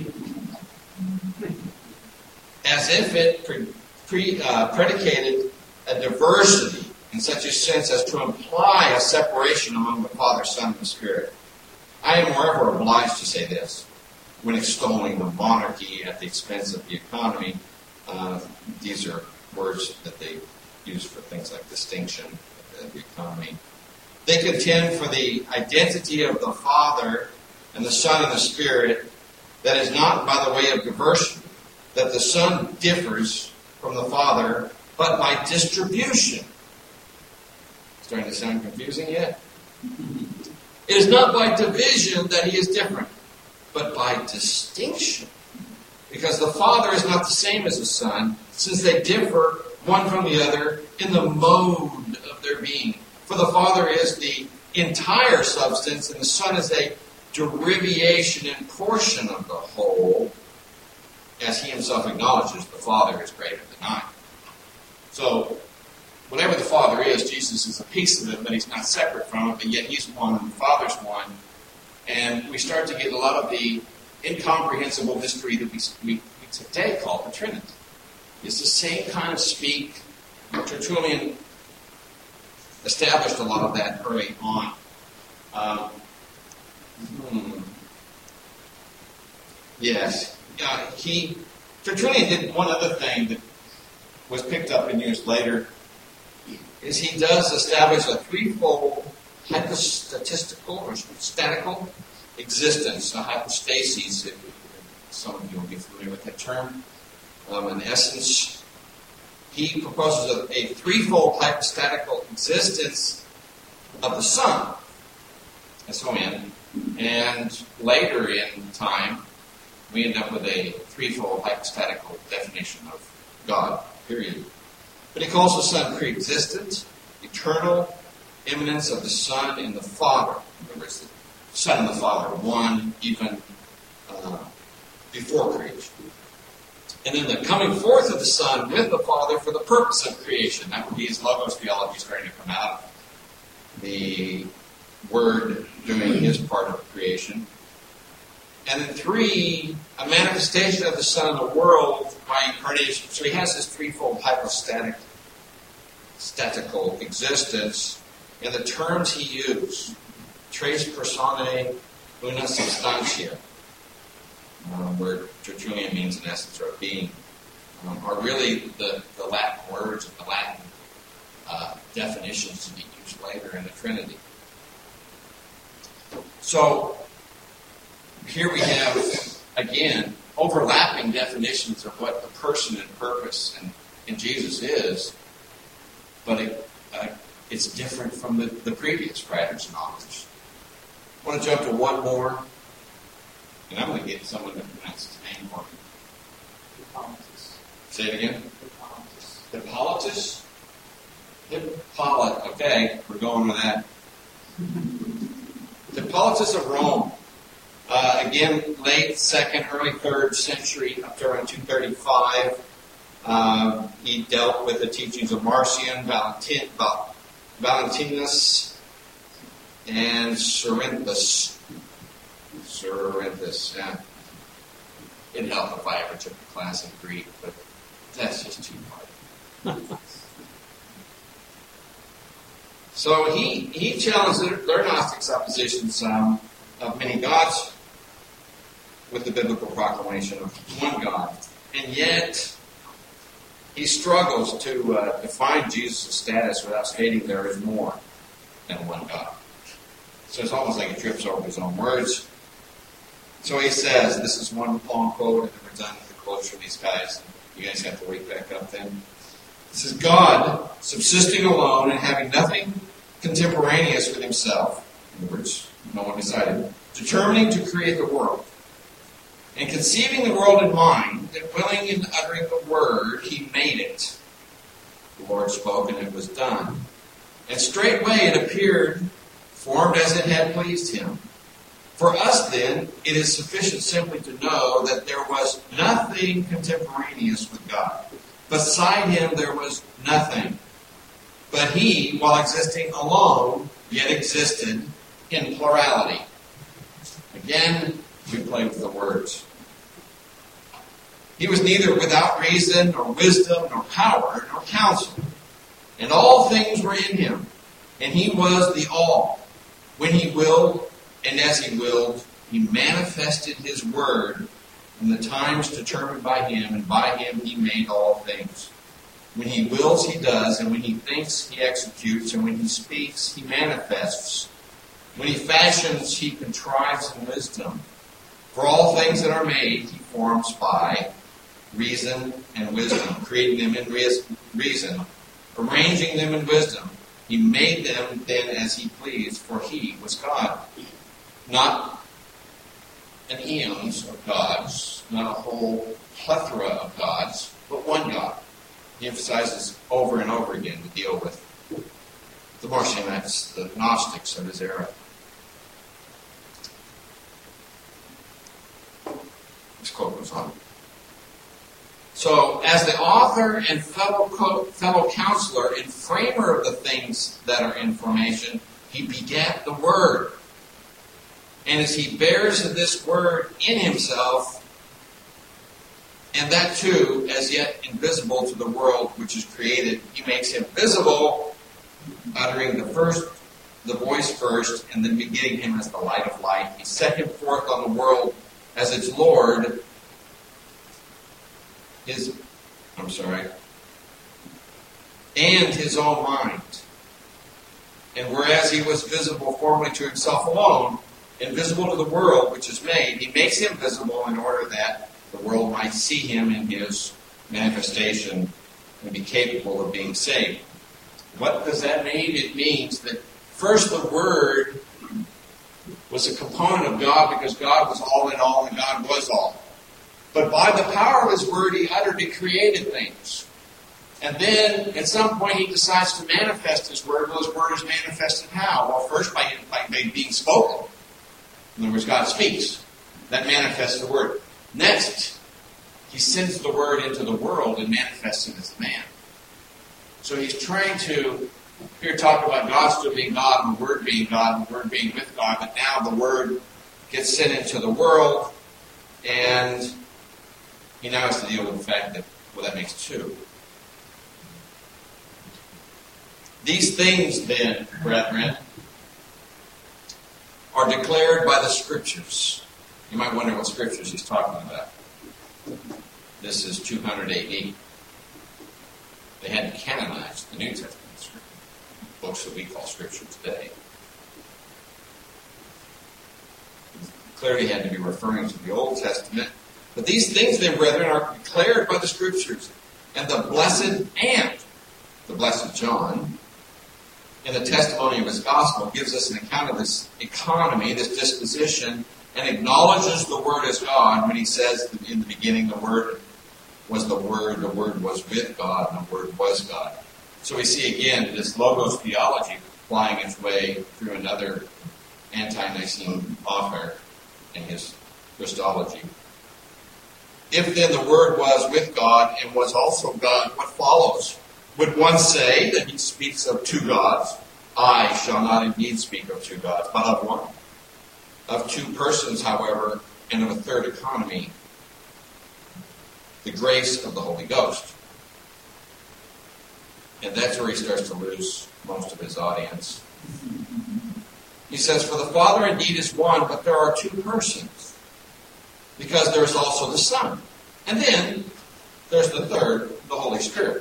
As if it predicated a diversity in such a sense as to imply a separation among the Father, Son, and the Spirit. I am moreover obliged to say this when extolling the monarchy at the expense of the economy. These are words that they use for things like distinction of the economy. They contend for the identity of the Father and the Son and the Spirit that is not by the way of diversity, that the Son differs from the Father, but by distribution. Starting to sound confusing yet? It is not by division that he is different, but by distinction. Because the Father is not the same as the Son, since they differ one from the other in the mode of their being. For the Father is the entire substance, and the Son is a derivation and portion of the whole. As he himself acknowledges, the Father is greater than I. So, whatever the Father is, Jesus is a piece of it, but he's not separate from it, but yet he's one, and the Father's one. And we start to get a lot of the incomprehensible mystery that we today call the Trinity. It's the same kind of speak. Tertullian established a lot of that early on. Yes. Tertullian did one other thing that was picked up and used later, is he does establish a threefold hypostatistical or statical existence, a hypostasis, if some of you will be familiar with that term. In essence, he proposes a threefold hypostatical existence of the Son, S-O-N, and later in time, we end up with a threefold hypostatical definition of God, period. But he calls the Son pre-existent, eternal immanence of the Son in the Father. Remember, it's the Son and the Father, one even before creation. And then the coming forth of the Son with the Father for the purpose of creation. That would be his Logos theology starting to come out. The Word doing his part of creation. And then 3, a manifestation of the Son in the world by incarnation. So he has this threefold statical existence in the terms he used. Tres personae una substantia, where Tertullian means in essence or being, are really the Latin words and the Latin definitions to be used later in the Trinity. So, here we have, again, overlapping definitions of what the person and purpose in Jesus is, but it's different from the previous writers and authors. I want to jump to one more, and I'm going to get someone to pronounce his name for me. Hippolytus. Say it again. Hippolytus. Hippolytus. Okay, we're going with that. Hippolytus of Rome. Again, late 2nd, early 3rd century, up to around 235. He dealt with the teachings of Marcion, Valentinus, and Cerinthus. Yeah. It'd help if I ever took a class in Greek, but that's just too hard. So he challenged their Gnostic suppositions of many gods with the biblical proclamation of one God. And yet, he struggles to define Jesus' status without stating there is more than one God. So it's almost like he trips over his own words. So he says, this is one long quote, and then we're done with the quotes from these guys. You guys have to wake back up then. It says, God, subsisting alone and having nothing contemporaneous with himself, in other words, no one decided, determining to create the world, and conceiving the world in mind, and willing in uttering the word, he made it. The Lord spoke, and it was done. And straightway it appeared, formed as it had pleased him. For us, then, it is sufficient simply to know that there was nothing contemporaneous with God. Beside him there was nothing. But he, while existing alone, yet existed in plurality. Again, we play with the words. He was neither without reason, nor wisdom, nor power, nor counsel. And all things were in him. And he was the all. When he willed, and as he willed, he manifested his word in the times determined by him, and by him he made all things. When he wills, he does, and when he thinks, he executes, and when he speaks, he manifests. When he fashions, he contrives in wisdom. For all things that are made, he forms by reason and wisdom, creating them in reason, arranging them in wisdom. He made them then as he pleased, for he was God. Not an eons of gods, not a whole plethora of gods, but one God. He emphasizes over and over again to deal with the Marcionites, the Gnostics of his era. This quote goes on. So, as the author and fellow counselor and framer of the things that are in formation, he begat the Word. And as he bears this Word in himself, and that too, as yet invisible to the world which is created, he makes him visible, uttering the voice first, and then beginning him as the light of light. He set him forth on the world as its Lord, and his own mind. And whereas he was visible formerly to himself alone, invisible to the world which is made, he makes him visible in order that the world might see him in his manifestation and be capable of being saved. What does that mean? It means that first the Word was a component of God because God was all in all and God was all. But by the power of his Word, he uttered and created things. And then, at some point, he decides to manifest his word. Well, his word is manifested how? Well, first by being spoken. In other words, God speaks. That manifests the word. Next, he sends the word into the world and manifests it as a man. So he's trying to, here talk about God still being God and the word being God and the word being with God, but now the word gets sent into the world, and he now has to deal with the fact that, well, that makes two. These things then, brethren, are declared by the Scriptures. You might wonder what Scriptures he's talking about. This is 200 AD. They hadn't canonized the New Testament Scripture, books that we call Scripture today. Clearly had to be referring to the Old Testament. But these things then, brethren, are declared by the Scriptures. And the blessed John, in the testimony of his gospel, gives us an account of this economy, this disposition, and acknowledges the Word as God when he says that in the beginning the Word was the Word was with God, and the Word was God. So we see again this Logos theology flying its way through another anti-Nicene author in his Christology. If then the Word was with God and was also God, what follows? Would one say that he speaks of two gods? I shall not indeed speak of two gods, but of one. Of two persons, however, and of a third economy, the grace of the Holy Ghost. And that's where he starts to lose most of his audience. He says, for the Father indeed is one, but there are two persons, because there is also the Son. And then there's the third, the Holy Spirit.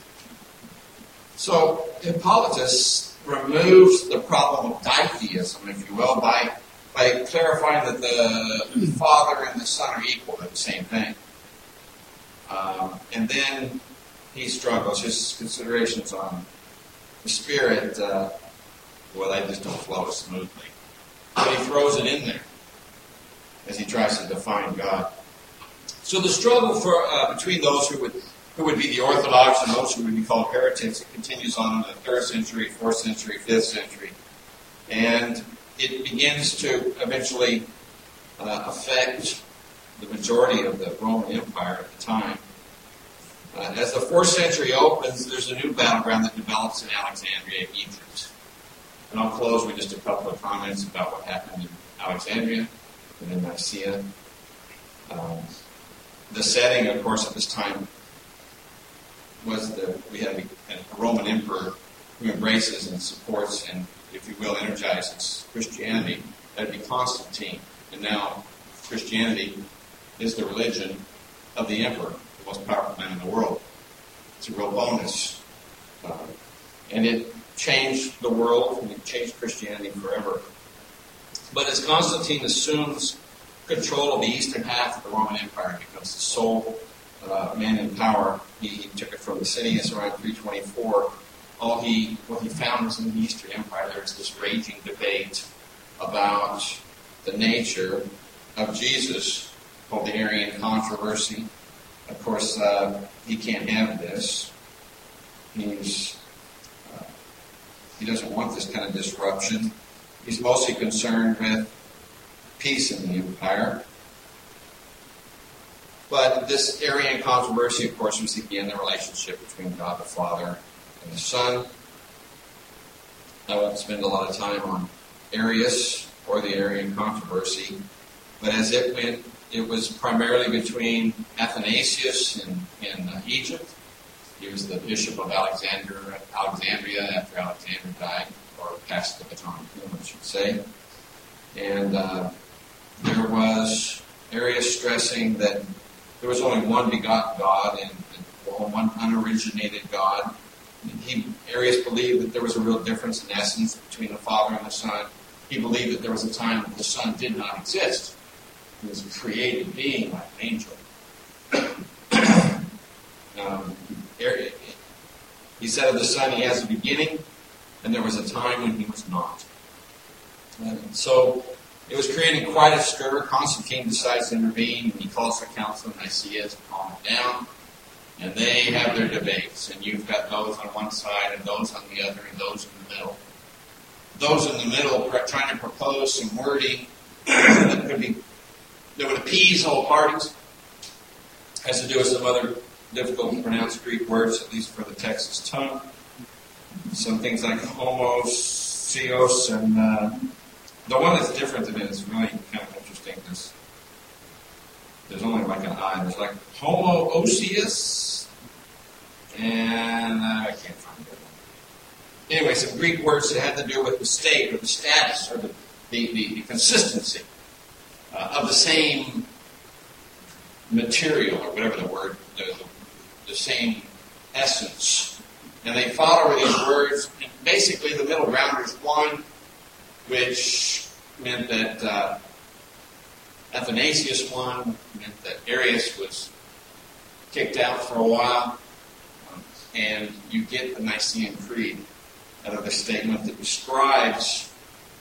So Hippolytus removes the problem of ditheism, if you will, by clarifying that the Father and the Son are equal, they're the same thing. And then he struggles. His considerations on the Spirit, they just don't flow smoothly. But he throws it in there as he tries to define God. So the struggle between those who would be the Orthodox and those who would be called heretics, it continues on in the 3rd century, 4th century, 5th century. And it begins to eventually affect the majority of the Roman Empire at the time. As the 4th century opens, there's a new battleground that develops in Alexandria, Egypt. And I'll close with just a couple of comments about what happened in Alexandria and in Nicaea. The setting, of course, at this time was we had a Roman emperor who embraces and supports and, if you will, energizes Christianity. That'd be Constantine. And now Christianity is the religion of the emperor, the most powerful man in the world. It's a real bonus. And it changed the world, and it changed Christianity forever. But as Constantine assumes control of the eastern half of the Roman Empire, becomes the sole man in power. He took it from Licinius around 324. What he found was in the Eastern Empire there's this raging debate about the nature of Jesus, called the Arian controversy. Of course, he can't have this. He doesn't want this kind of disruption. He's mostly concerned with peace in the empire. But this Arian controversy, of course, was again the relationship between God the Father and the Son. I won't spend a lot of time on Arius or the Arian controversy, but as it went, it was primarily between Athanasius in Egypt. He was the bishop of Alexandria after Alexander died, or passed the baton to him, I should say. And there was Arius stressing that there was only one begotten God and one unoriginated God. Arius believed that there was a real difference in essence between the Father and the Son. He believed that there was a time when the Son did not exist. He was a created being like an angel. He said of the Son, he has a beginning, and there was a time when he was not. So it was creating quite a stir. Constantine decides to intervene, and he calls the Council of Nicaea to calm it down. And they have their debates, and you've got those on one side and those on the other and those in the middle. Those in the middle are trying to propose some wording that would appease all parties. Has to do with some other difficult to pronounce Greek words, at least for the Texas tongue. Some things like homousios, and the one that's different than it is really kind of interesting. There's only like an I. There's like homoousios, and I can't find it. Anyway, some Greek words that had to do with the state or the status or the consistency of the same material or whatever the word, the same essence. And they fought over these words. And basically, the middle grounders won, which meant that Athanasius won, meant that Arius was kicked out for a while, and you get the Nicene Creed out of the statement that describes,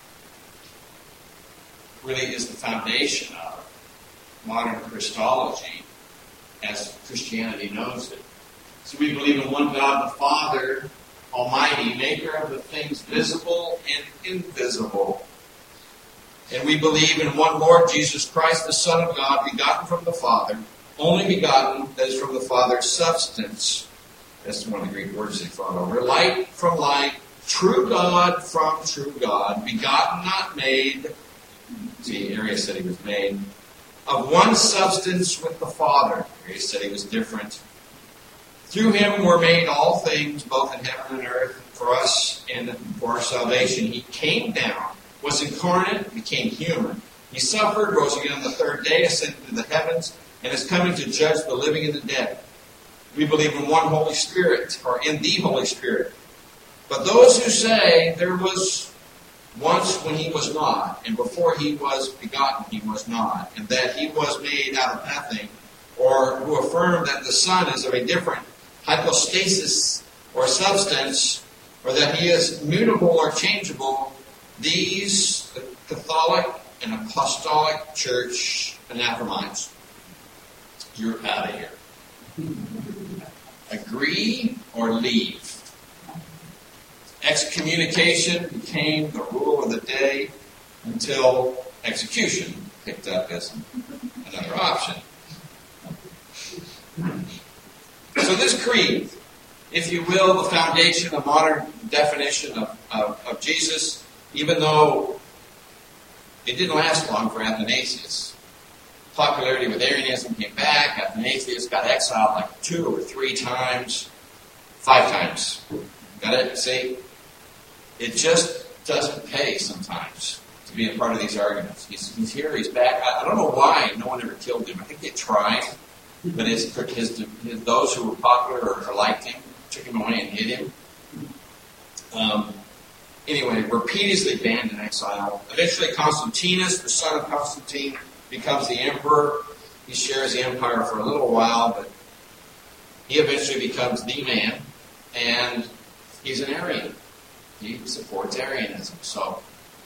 really is the foundation of modern Christology as Christianity knows it. So we believe in one God the Father, Almighty, maker of the things visible and invisible. And we believe in one Lord Jesus Christ, the Son of God, begotten from the Father, only begotten, that is from the Father's substance. That's one of the Greek words they fought over. Light from light, true God from true God, begotten, not made. See, Arius said he was made. Of one substance with the Father. Arius said he was different. Through him were made all things, both in heaven and earth, for us and for our salvation. He came down, was incarnate, became human. He suffered, rose again on the third day, ascended to the heavens, and is coming to judge the living and the dead. We believe in one Holy Spirit, or in the Holy Spirit. But those who say there was once when he was not, and before he was begotten he was not, and that he was made out of nothing, or who affirm that the Son is of a different hypostasis or substance, or that he is mutable or changeable, these the Catholic and Apostolic Church anathemize. You're out of here. Agree or leave. Excommunication became the rule of the day until execution picked up as another option. So this creed, if you will, the foundation, a modern definition of Jesus, even though it didn't last long for Athanasius. Popularity with Arianism came back. Athanasius got exiled like 2 or 3 times, 5 times. Got it? See? It just doesn't pay sometimes to be a part of these arguments. He's here, he's back. I don't know why no one ever killed him. I think they tried, but those who were popular or liked him took him away and hid him. Anyway, repeatedly banned in exile. Eventually Constantinus, the son of Constantine, becomes the emperor. He shares the empire for a little while, but he eventually becomes the man, and he's an Arian. He supports Arianism. So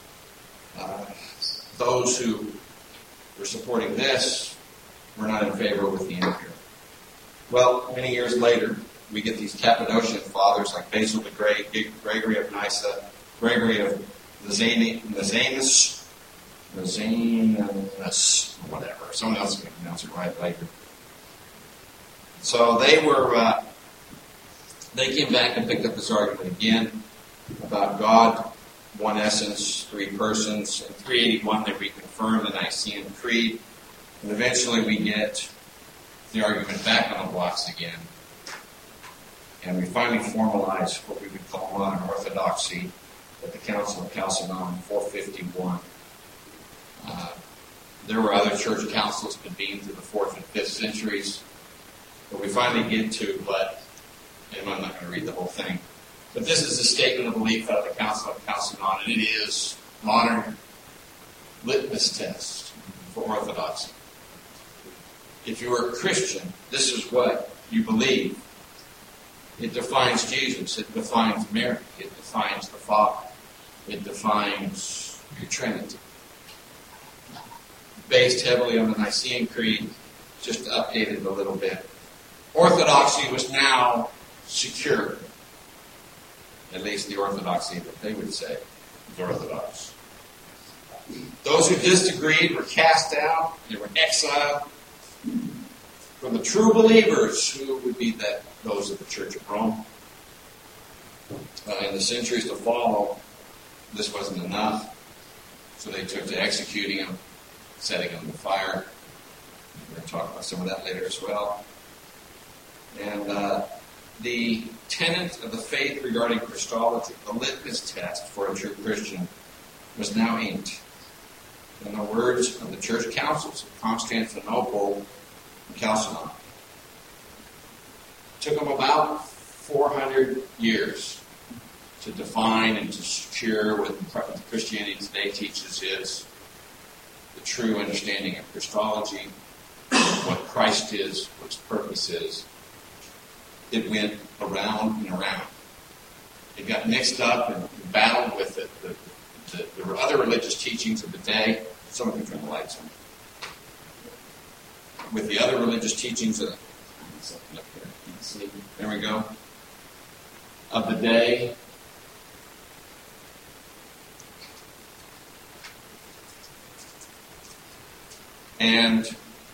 those who were supporting this were not in favor with the emperor. Well, many years later, we get these Cappadocian fathers like Basil the Great, Gregory of Nyssa, Gregory of Nazianzus, whatever. Someone else can pronounce it right later. So they came back and picked up this argument again about God, one essence, 3 persons. In 381, they reconfirmed the Nicene Creed. And eventually we get the argument back on the blocks again. And we finally formalize what we would call modern orthodoxy at the Council of Chalcedon in 451. There were other church councils convened through the 4th and 5th centuries. But we finally get to and I'm not going to read the whole thing, but this is a statement of belief out of the Council of Chalcedon, and it is modern litmus test for orthodoxy. If you are a Christian, this is what you believe. It defines Jesus. It defines Mary. It defines the Father. It defines your Trinity. Based heavily on the Nicene Creed, just updated a little bit. Orthodoxy was now secure. At least the orthodoxy that they would say was orthodox. Those who disagreed were cast out. They were exiled from the true believers, who would be those of the Church of Rome. In the centuries to follow, this wasn't enough. So they took to executing them, setting them on fire. We're going to talk about some of that later as well. And the tenet of the faith regarding Christology, the litmus test for a true Christian, was now inked. In the words of the church councils of Constantinople and Chalcedon. It took them about 400 years to define and to secure what Christianity today teaches is the true understanding of Christology, what Christ is, what his purpose is. It went around and around. It got mixed up and battled with it. There were other religious teachings of the day. Some of you turn the lights on. With the other religious teachings of there we go. Of the day. And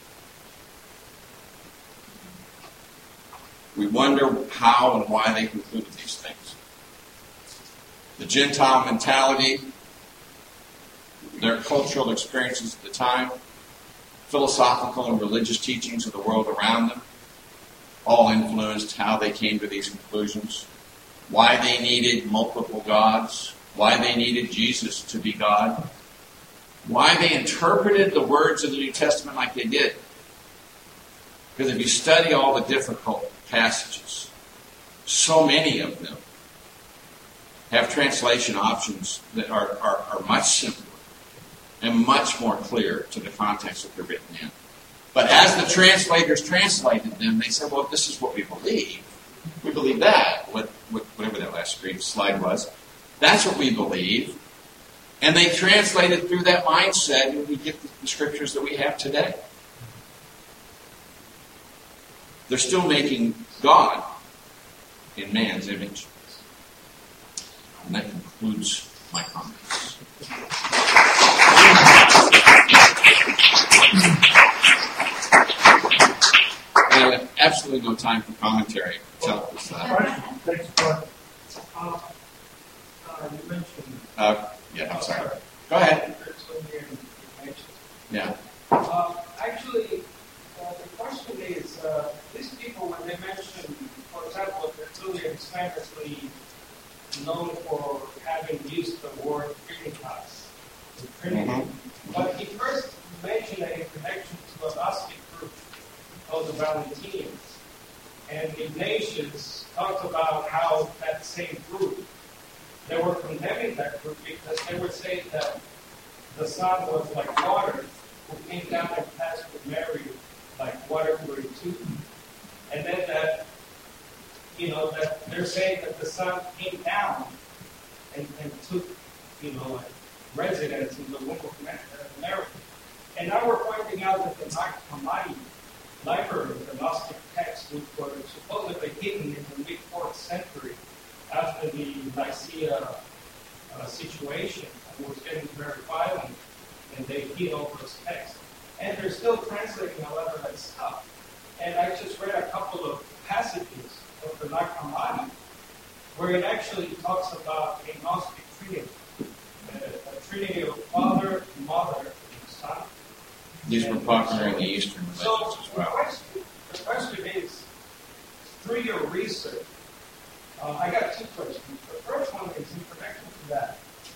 we wonder how and why they concluded these things. The Gentile mentality, their cultural experiences at the time, philosophical and religious teachings of the world around them, all influenced how they came to these conclusions. Why they needed multiple gods, why they needed Jesus to be God, why they interpreted the words of the New Testament like they did. Because if you study all the difficult passages, so many of them have translation options that are much simpler and much more clear to the context that they're written in. But as the translators translated them, they said, well, this is what we believe. We believe that, whatever that last slide was. That's what we believe. And they translated through that mindset, and we get the scriptures that we have today. They're still making God in man's image. And that concludes my comments. I have absolutely no time for commentary. Thanks, Clark. You mentioned... Yeah, I'm sorry. Go ahead. Yeah. Actually, the question is, these people, when they mention, for example, Tertullian is famously known for having used the word Trinitas, the Trinity. Mm-hmm. But he first mentioned it in connection to a Gnostic group called the Valentinians. And Ignatius talked about how that same group, they were condemning that group because they were saying that the Son was like water who came down and passed with Mary like water through a tube. And then that, that they're saying that the Son came down and took, like residence in the womb of Mary. And now we're pointing out that the Nag Hammadi library, the Gnostic text, which were supposedly hidden in the mid-4th century, after the Nicaea situation, and was getting very violent, and they hid all those texts. And they're still translating a lot of that stuff. And I just read a couple of passages of the Nag Hammadi, where it actually talks about a Gnostic trinity, a trinity of Father, Mother, and Son. These were popular in the Eastern religions as well. The question is, through your research, I got two questions. The first one is in connection to that.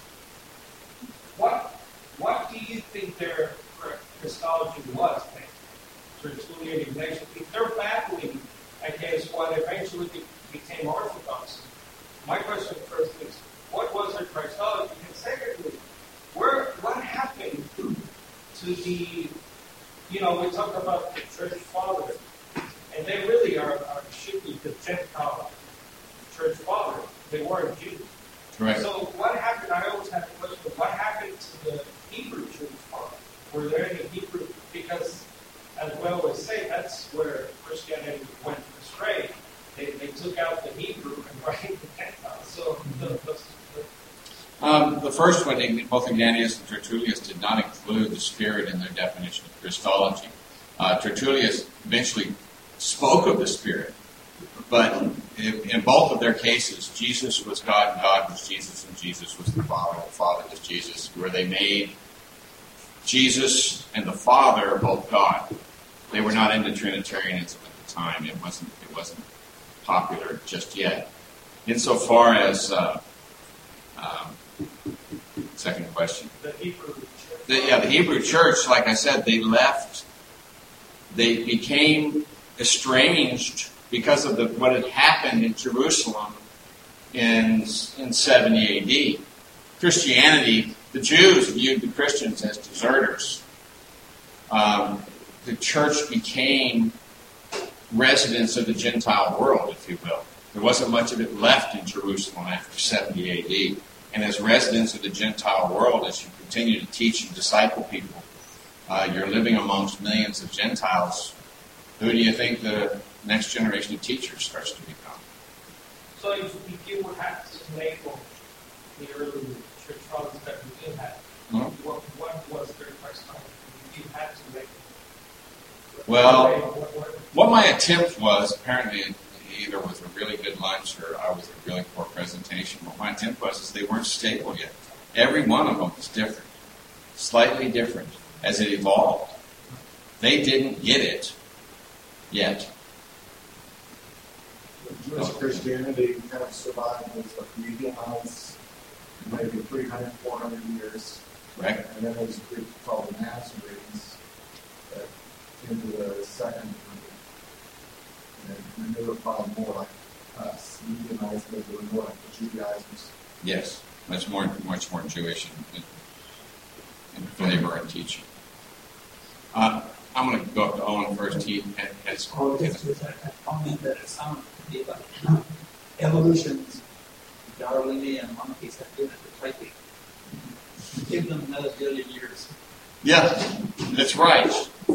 What do you think their Christology was, Tertullian, Ignatius? If they're battling against what eventually became Orthodoxy, my question first is, what was their Christology? And secondly, what happened to the, we talk about the Church Fathers, and they really should be the Gentile Church Fathers. They weren't Jews. Right. So what happened? I always have the question: what happened to the Hebrew Church Fathers? Were there any Hebrew? Because, as we always say, that's where Christianity went to astray, they took out the Hebrew and brought in the Gentile. So the first one, both Ignatius and Tertullius did not include the Spirit in their definition of Christology. Tertullius eventually spoke of the Spirit, but in both of their cases, Jesus was God and God was Jesus, and Jesus was the Father was Jesus, where they made Jesus and the Father both God. They were not into Trinitarianism at the time. It wasn't popular just yet. Insofar as second question. the Hebrew church. The Hebrew church, like I said, they left. They became estranged because of what had happened in Jerusalem in 70 AD. Christianity, the Jews viewed the Christians as deserters. The church became residents of the Gentile world, if you will. There wasn't much of it left in Jerusalem after 70 AD. And as residents of the Gentile world, as you continue to teach and disciple people, you're living amongst millions of Gentiles. Who do you think the next generation of teachers starts to become? So if you would have to label the early church fathers that we did have, what was their Christology? If you had to label it. Well, what my attempt was, apparently it either was a really good lunch or I was a really poor presentation. What my attempt was is they weren't stable yet. Every one of them was different, slightly different as it evolved. They didn't get it yet. Jewish Christianity kind of survived as a regionalized maybe 300, 400 years. Right? And then there was a group called the Nazarenes that came to the second and they were probably more like us. Regionalized, but they were more like the Judaizers. Yes, much more Jewish in flavor and teaching. I'm going to go up to Owen first. He has Just with a comment that some evolutions, Darwinian monkeys have given it to typing. Give them another billion years. Yeah, that's right.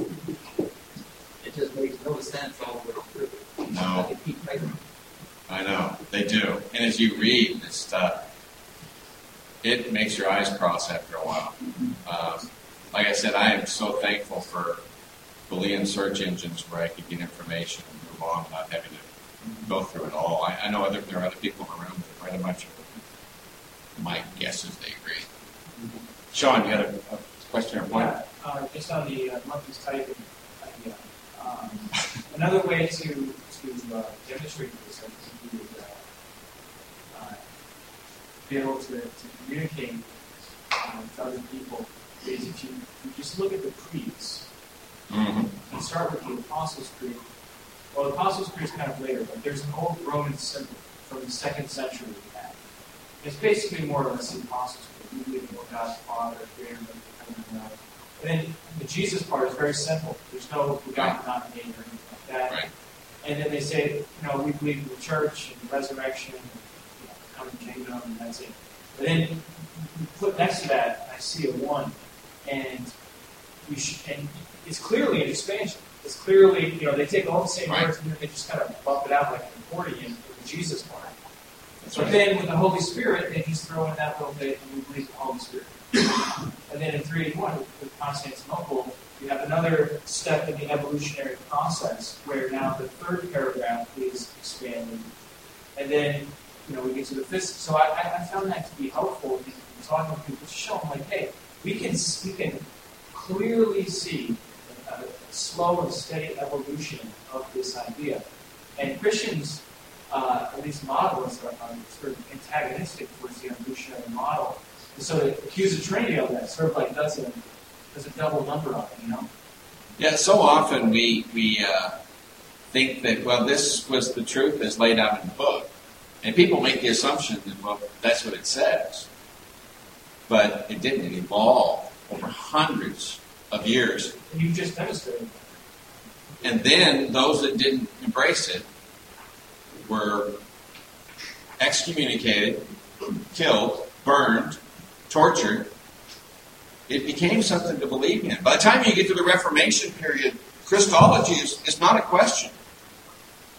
It just makes no sense all the way through. No. They keep typing. I know, they do. And as you read this stuff, it makes your eyes cross after a while. Like I said, I am so thankful for Boolean search engines where I could get information and move on without having to go through it all. I know there are other people in the room that read a bunch of it. My guess is they agree. Sean, you had a question or point? Yeah, just on the monkeys typing idea. Another way to demonstrate this, I think, you would be able to communicate with other people is if you just look at the creeds. Mm-hmm. You start with the Apostles' Creed. Well, the Apostles' Creed is kind of later, but there's an old Roman symbol from the 2nd century we have. It's basically more or less the Apostles' Creed. You believe in God the Father, Creator of heaven and earth. And then the Jesus part is very simple. There's no begotten, not made, or anything like that. Right. And then they say, we believe in the church and the resurrection and coming kingdom, and that's it. But then you put next to that, I see a 1, and it's clearly an expansion. It's clearly, they take all the same words and they just kind of bump it out like an accordion for the Jesus part. But then with the Holy Spirit, they just throw in that little bit and we believe in the Holy Spirit. And then in 381 with Constantinople, you have another step in the evolutionary process where now the 3rd paragraph is expanded. And then, we get to the 5th. So I found that to be helpful in talking with people to show them, like, hey, we can clearly see a slow and steady evolution of this idea. And Christians, at least modelists, are sort of antagonistic towards the evolutionary model. And so they accuse the Trinity of that, sort of like does a double number on it, Yeah, so often we think that, this was the truth as laid out in the book. And people make the assumption that, that's what it says. But it didn't. It evolved over hundreds of years. And you just demonstrated that. And then those that didn't embrace it were excommunicated, killed, burned, tortured. It became something to believe in. By the time you get to the Reformation period, Christology is not a question.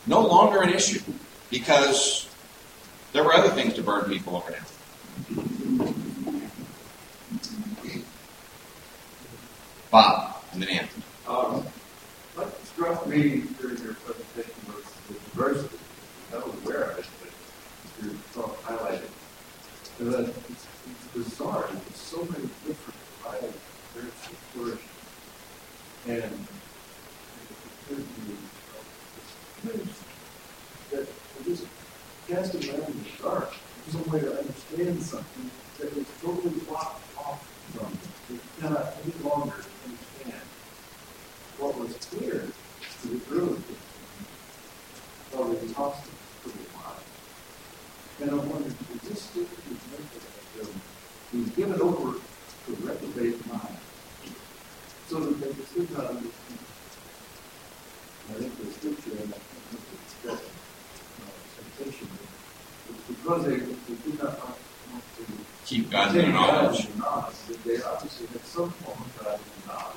no longer an issue because there were other things to burn people over now. Bob, and then Anthony. What struck me during your presentation was the diversity. I was aware of it, but you're highlighting. And that it's bizarre. There's so many different violent spiritual flourishing. And it occurred to me that we're just casting around in the dark. There's some way to understand something that is totally blocked off from it. We cannot any longer understand what was clear to the early while we talked to the mind. And I'm wondering, is this still the example that we've given over to a reprobate mind so that they can still not understand? I think the scripture, and I think it's got temptation, it's because they do not want to Keep God's knowledge. they obviously had some form of God's knowledge.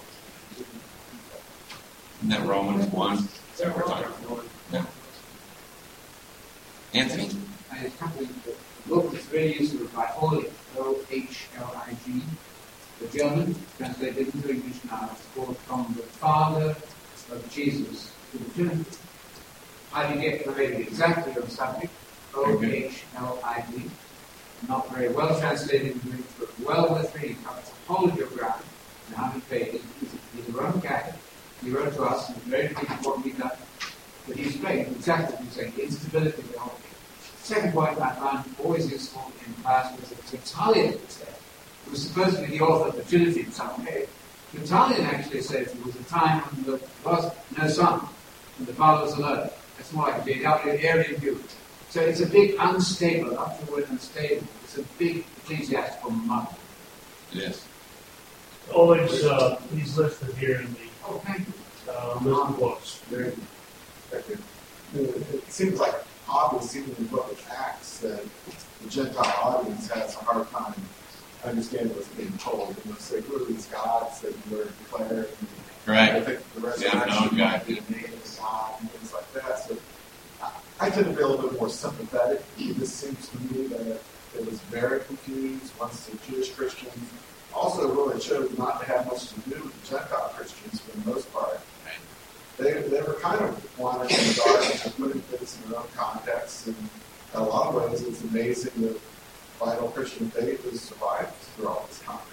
Isn't that Romans 1? Yeah. Anthony? The book is very useful by Ohlig, O-H-L-I-G. The German, translated into English now, is called From the Father of Jesus to the Trinity. How do you get related exactly on the subject? O-H-L-I-G. Not very well translated in English, but well worth reading. Covers the whole of your ground in 100 pages. He's a Roman Catholic. He wrote to us and very deep what we've done. But he explained exactly what you're saying, the instability of the whole thing. The second point I found always useful in class was that Tertullian said, who was supposedly the author of the Trinity in some way. Tertullian actually says there was a time when there was no sun, and the Father was alone. That's more like a Arian view. So it's a big unstable, up to the word unstable. It's a big ecclesiastical model. Yes. Ohlig's, he's listed here in the Oh, thank you. list of books. Very good. Very good. It seems like obvious even in the book of Acts that the Gentile audience has a hard time understanding what's being told. You know, say, who are these gods that you were declaring? Right. I think the Yeah, resurrection no, God. being made as God and things like that. So I tend to be a little bit more sympathetic. This seems to me that it was very confused once the Jewish Christians also really chose not to have much to do with the Gentile Christians for the most part. They were kind of wanted in the dark and putting things in their own context. And in a lot of ways, it's amazing that vital Christian faith has survived through all this time.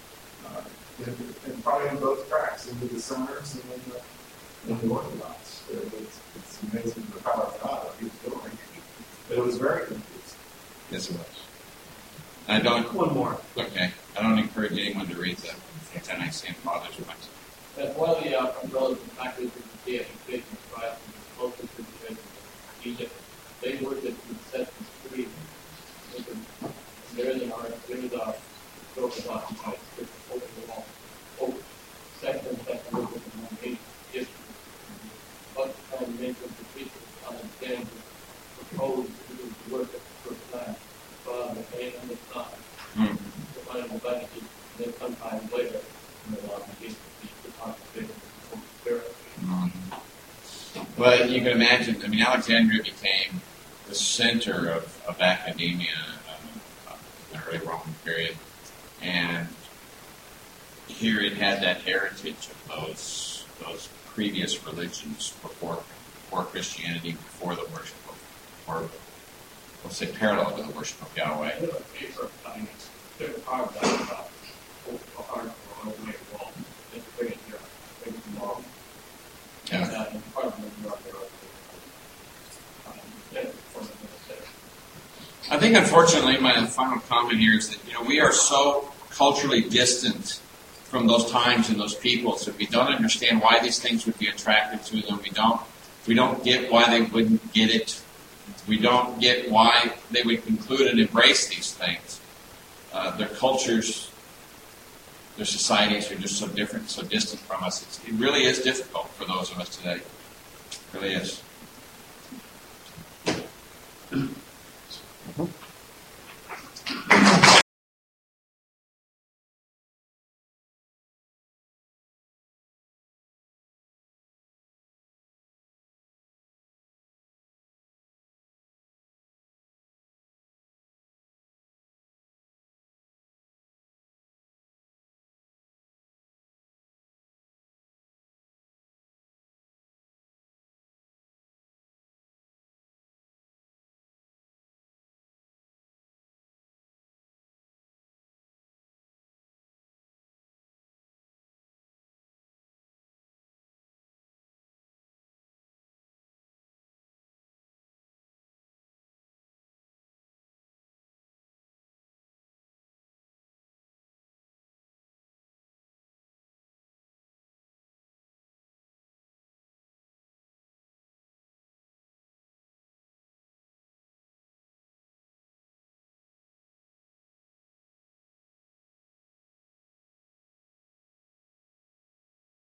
And probably in both tracks, in the dissenters and in the Orthodox. It's amazing the power of God that he was doing. But it was very confusing. Yes, it was. I don't. One more. Okay. I don't encourage anyone to read the Nicene Fathers much. That one of the umbrellas and factors of the education Christ and the closest education in Egypt, they worked at the sentence 3. There they are, there's a stroke of occupied, it's open the wall. Oh, second work with the one page history. What kind of makes the people understand the proposed to do the work of the first class, but they understand the kind of advantages, then sometime later, in the obligation. But you can imagine, I mean, Alexandria became the center of academia in the early Roman period. And here it had that heritage of those previous religions before Christianity, before the worship of, or let's say parallel to the worship of Yahweh. Yeah. I think, unfortunately, my final comment here is that we are so culturally distant from those times and those peoples that we don't understand why these things would be attractive to them. We don't get why they wouldn't get it. We don't get why they would conclude and embrace these things. Their cultures, their societies are just so different, so distant from us. It really is difficult for those of us today. It really is.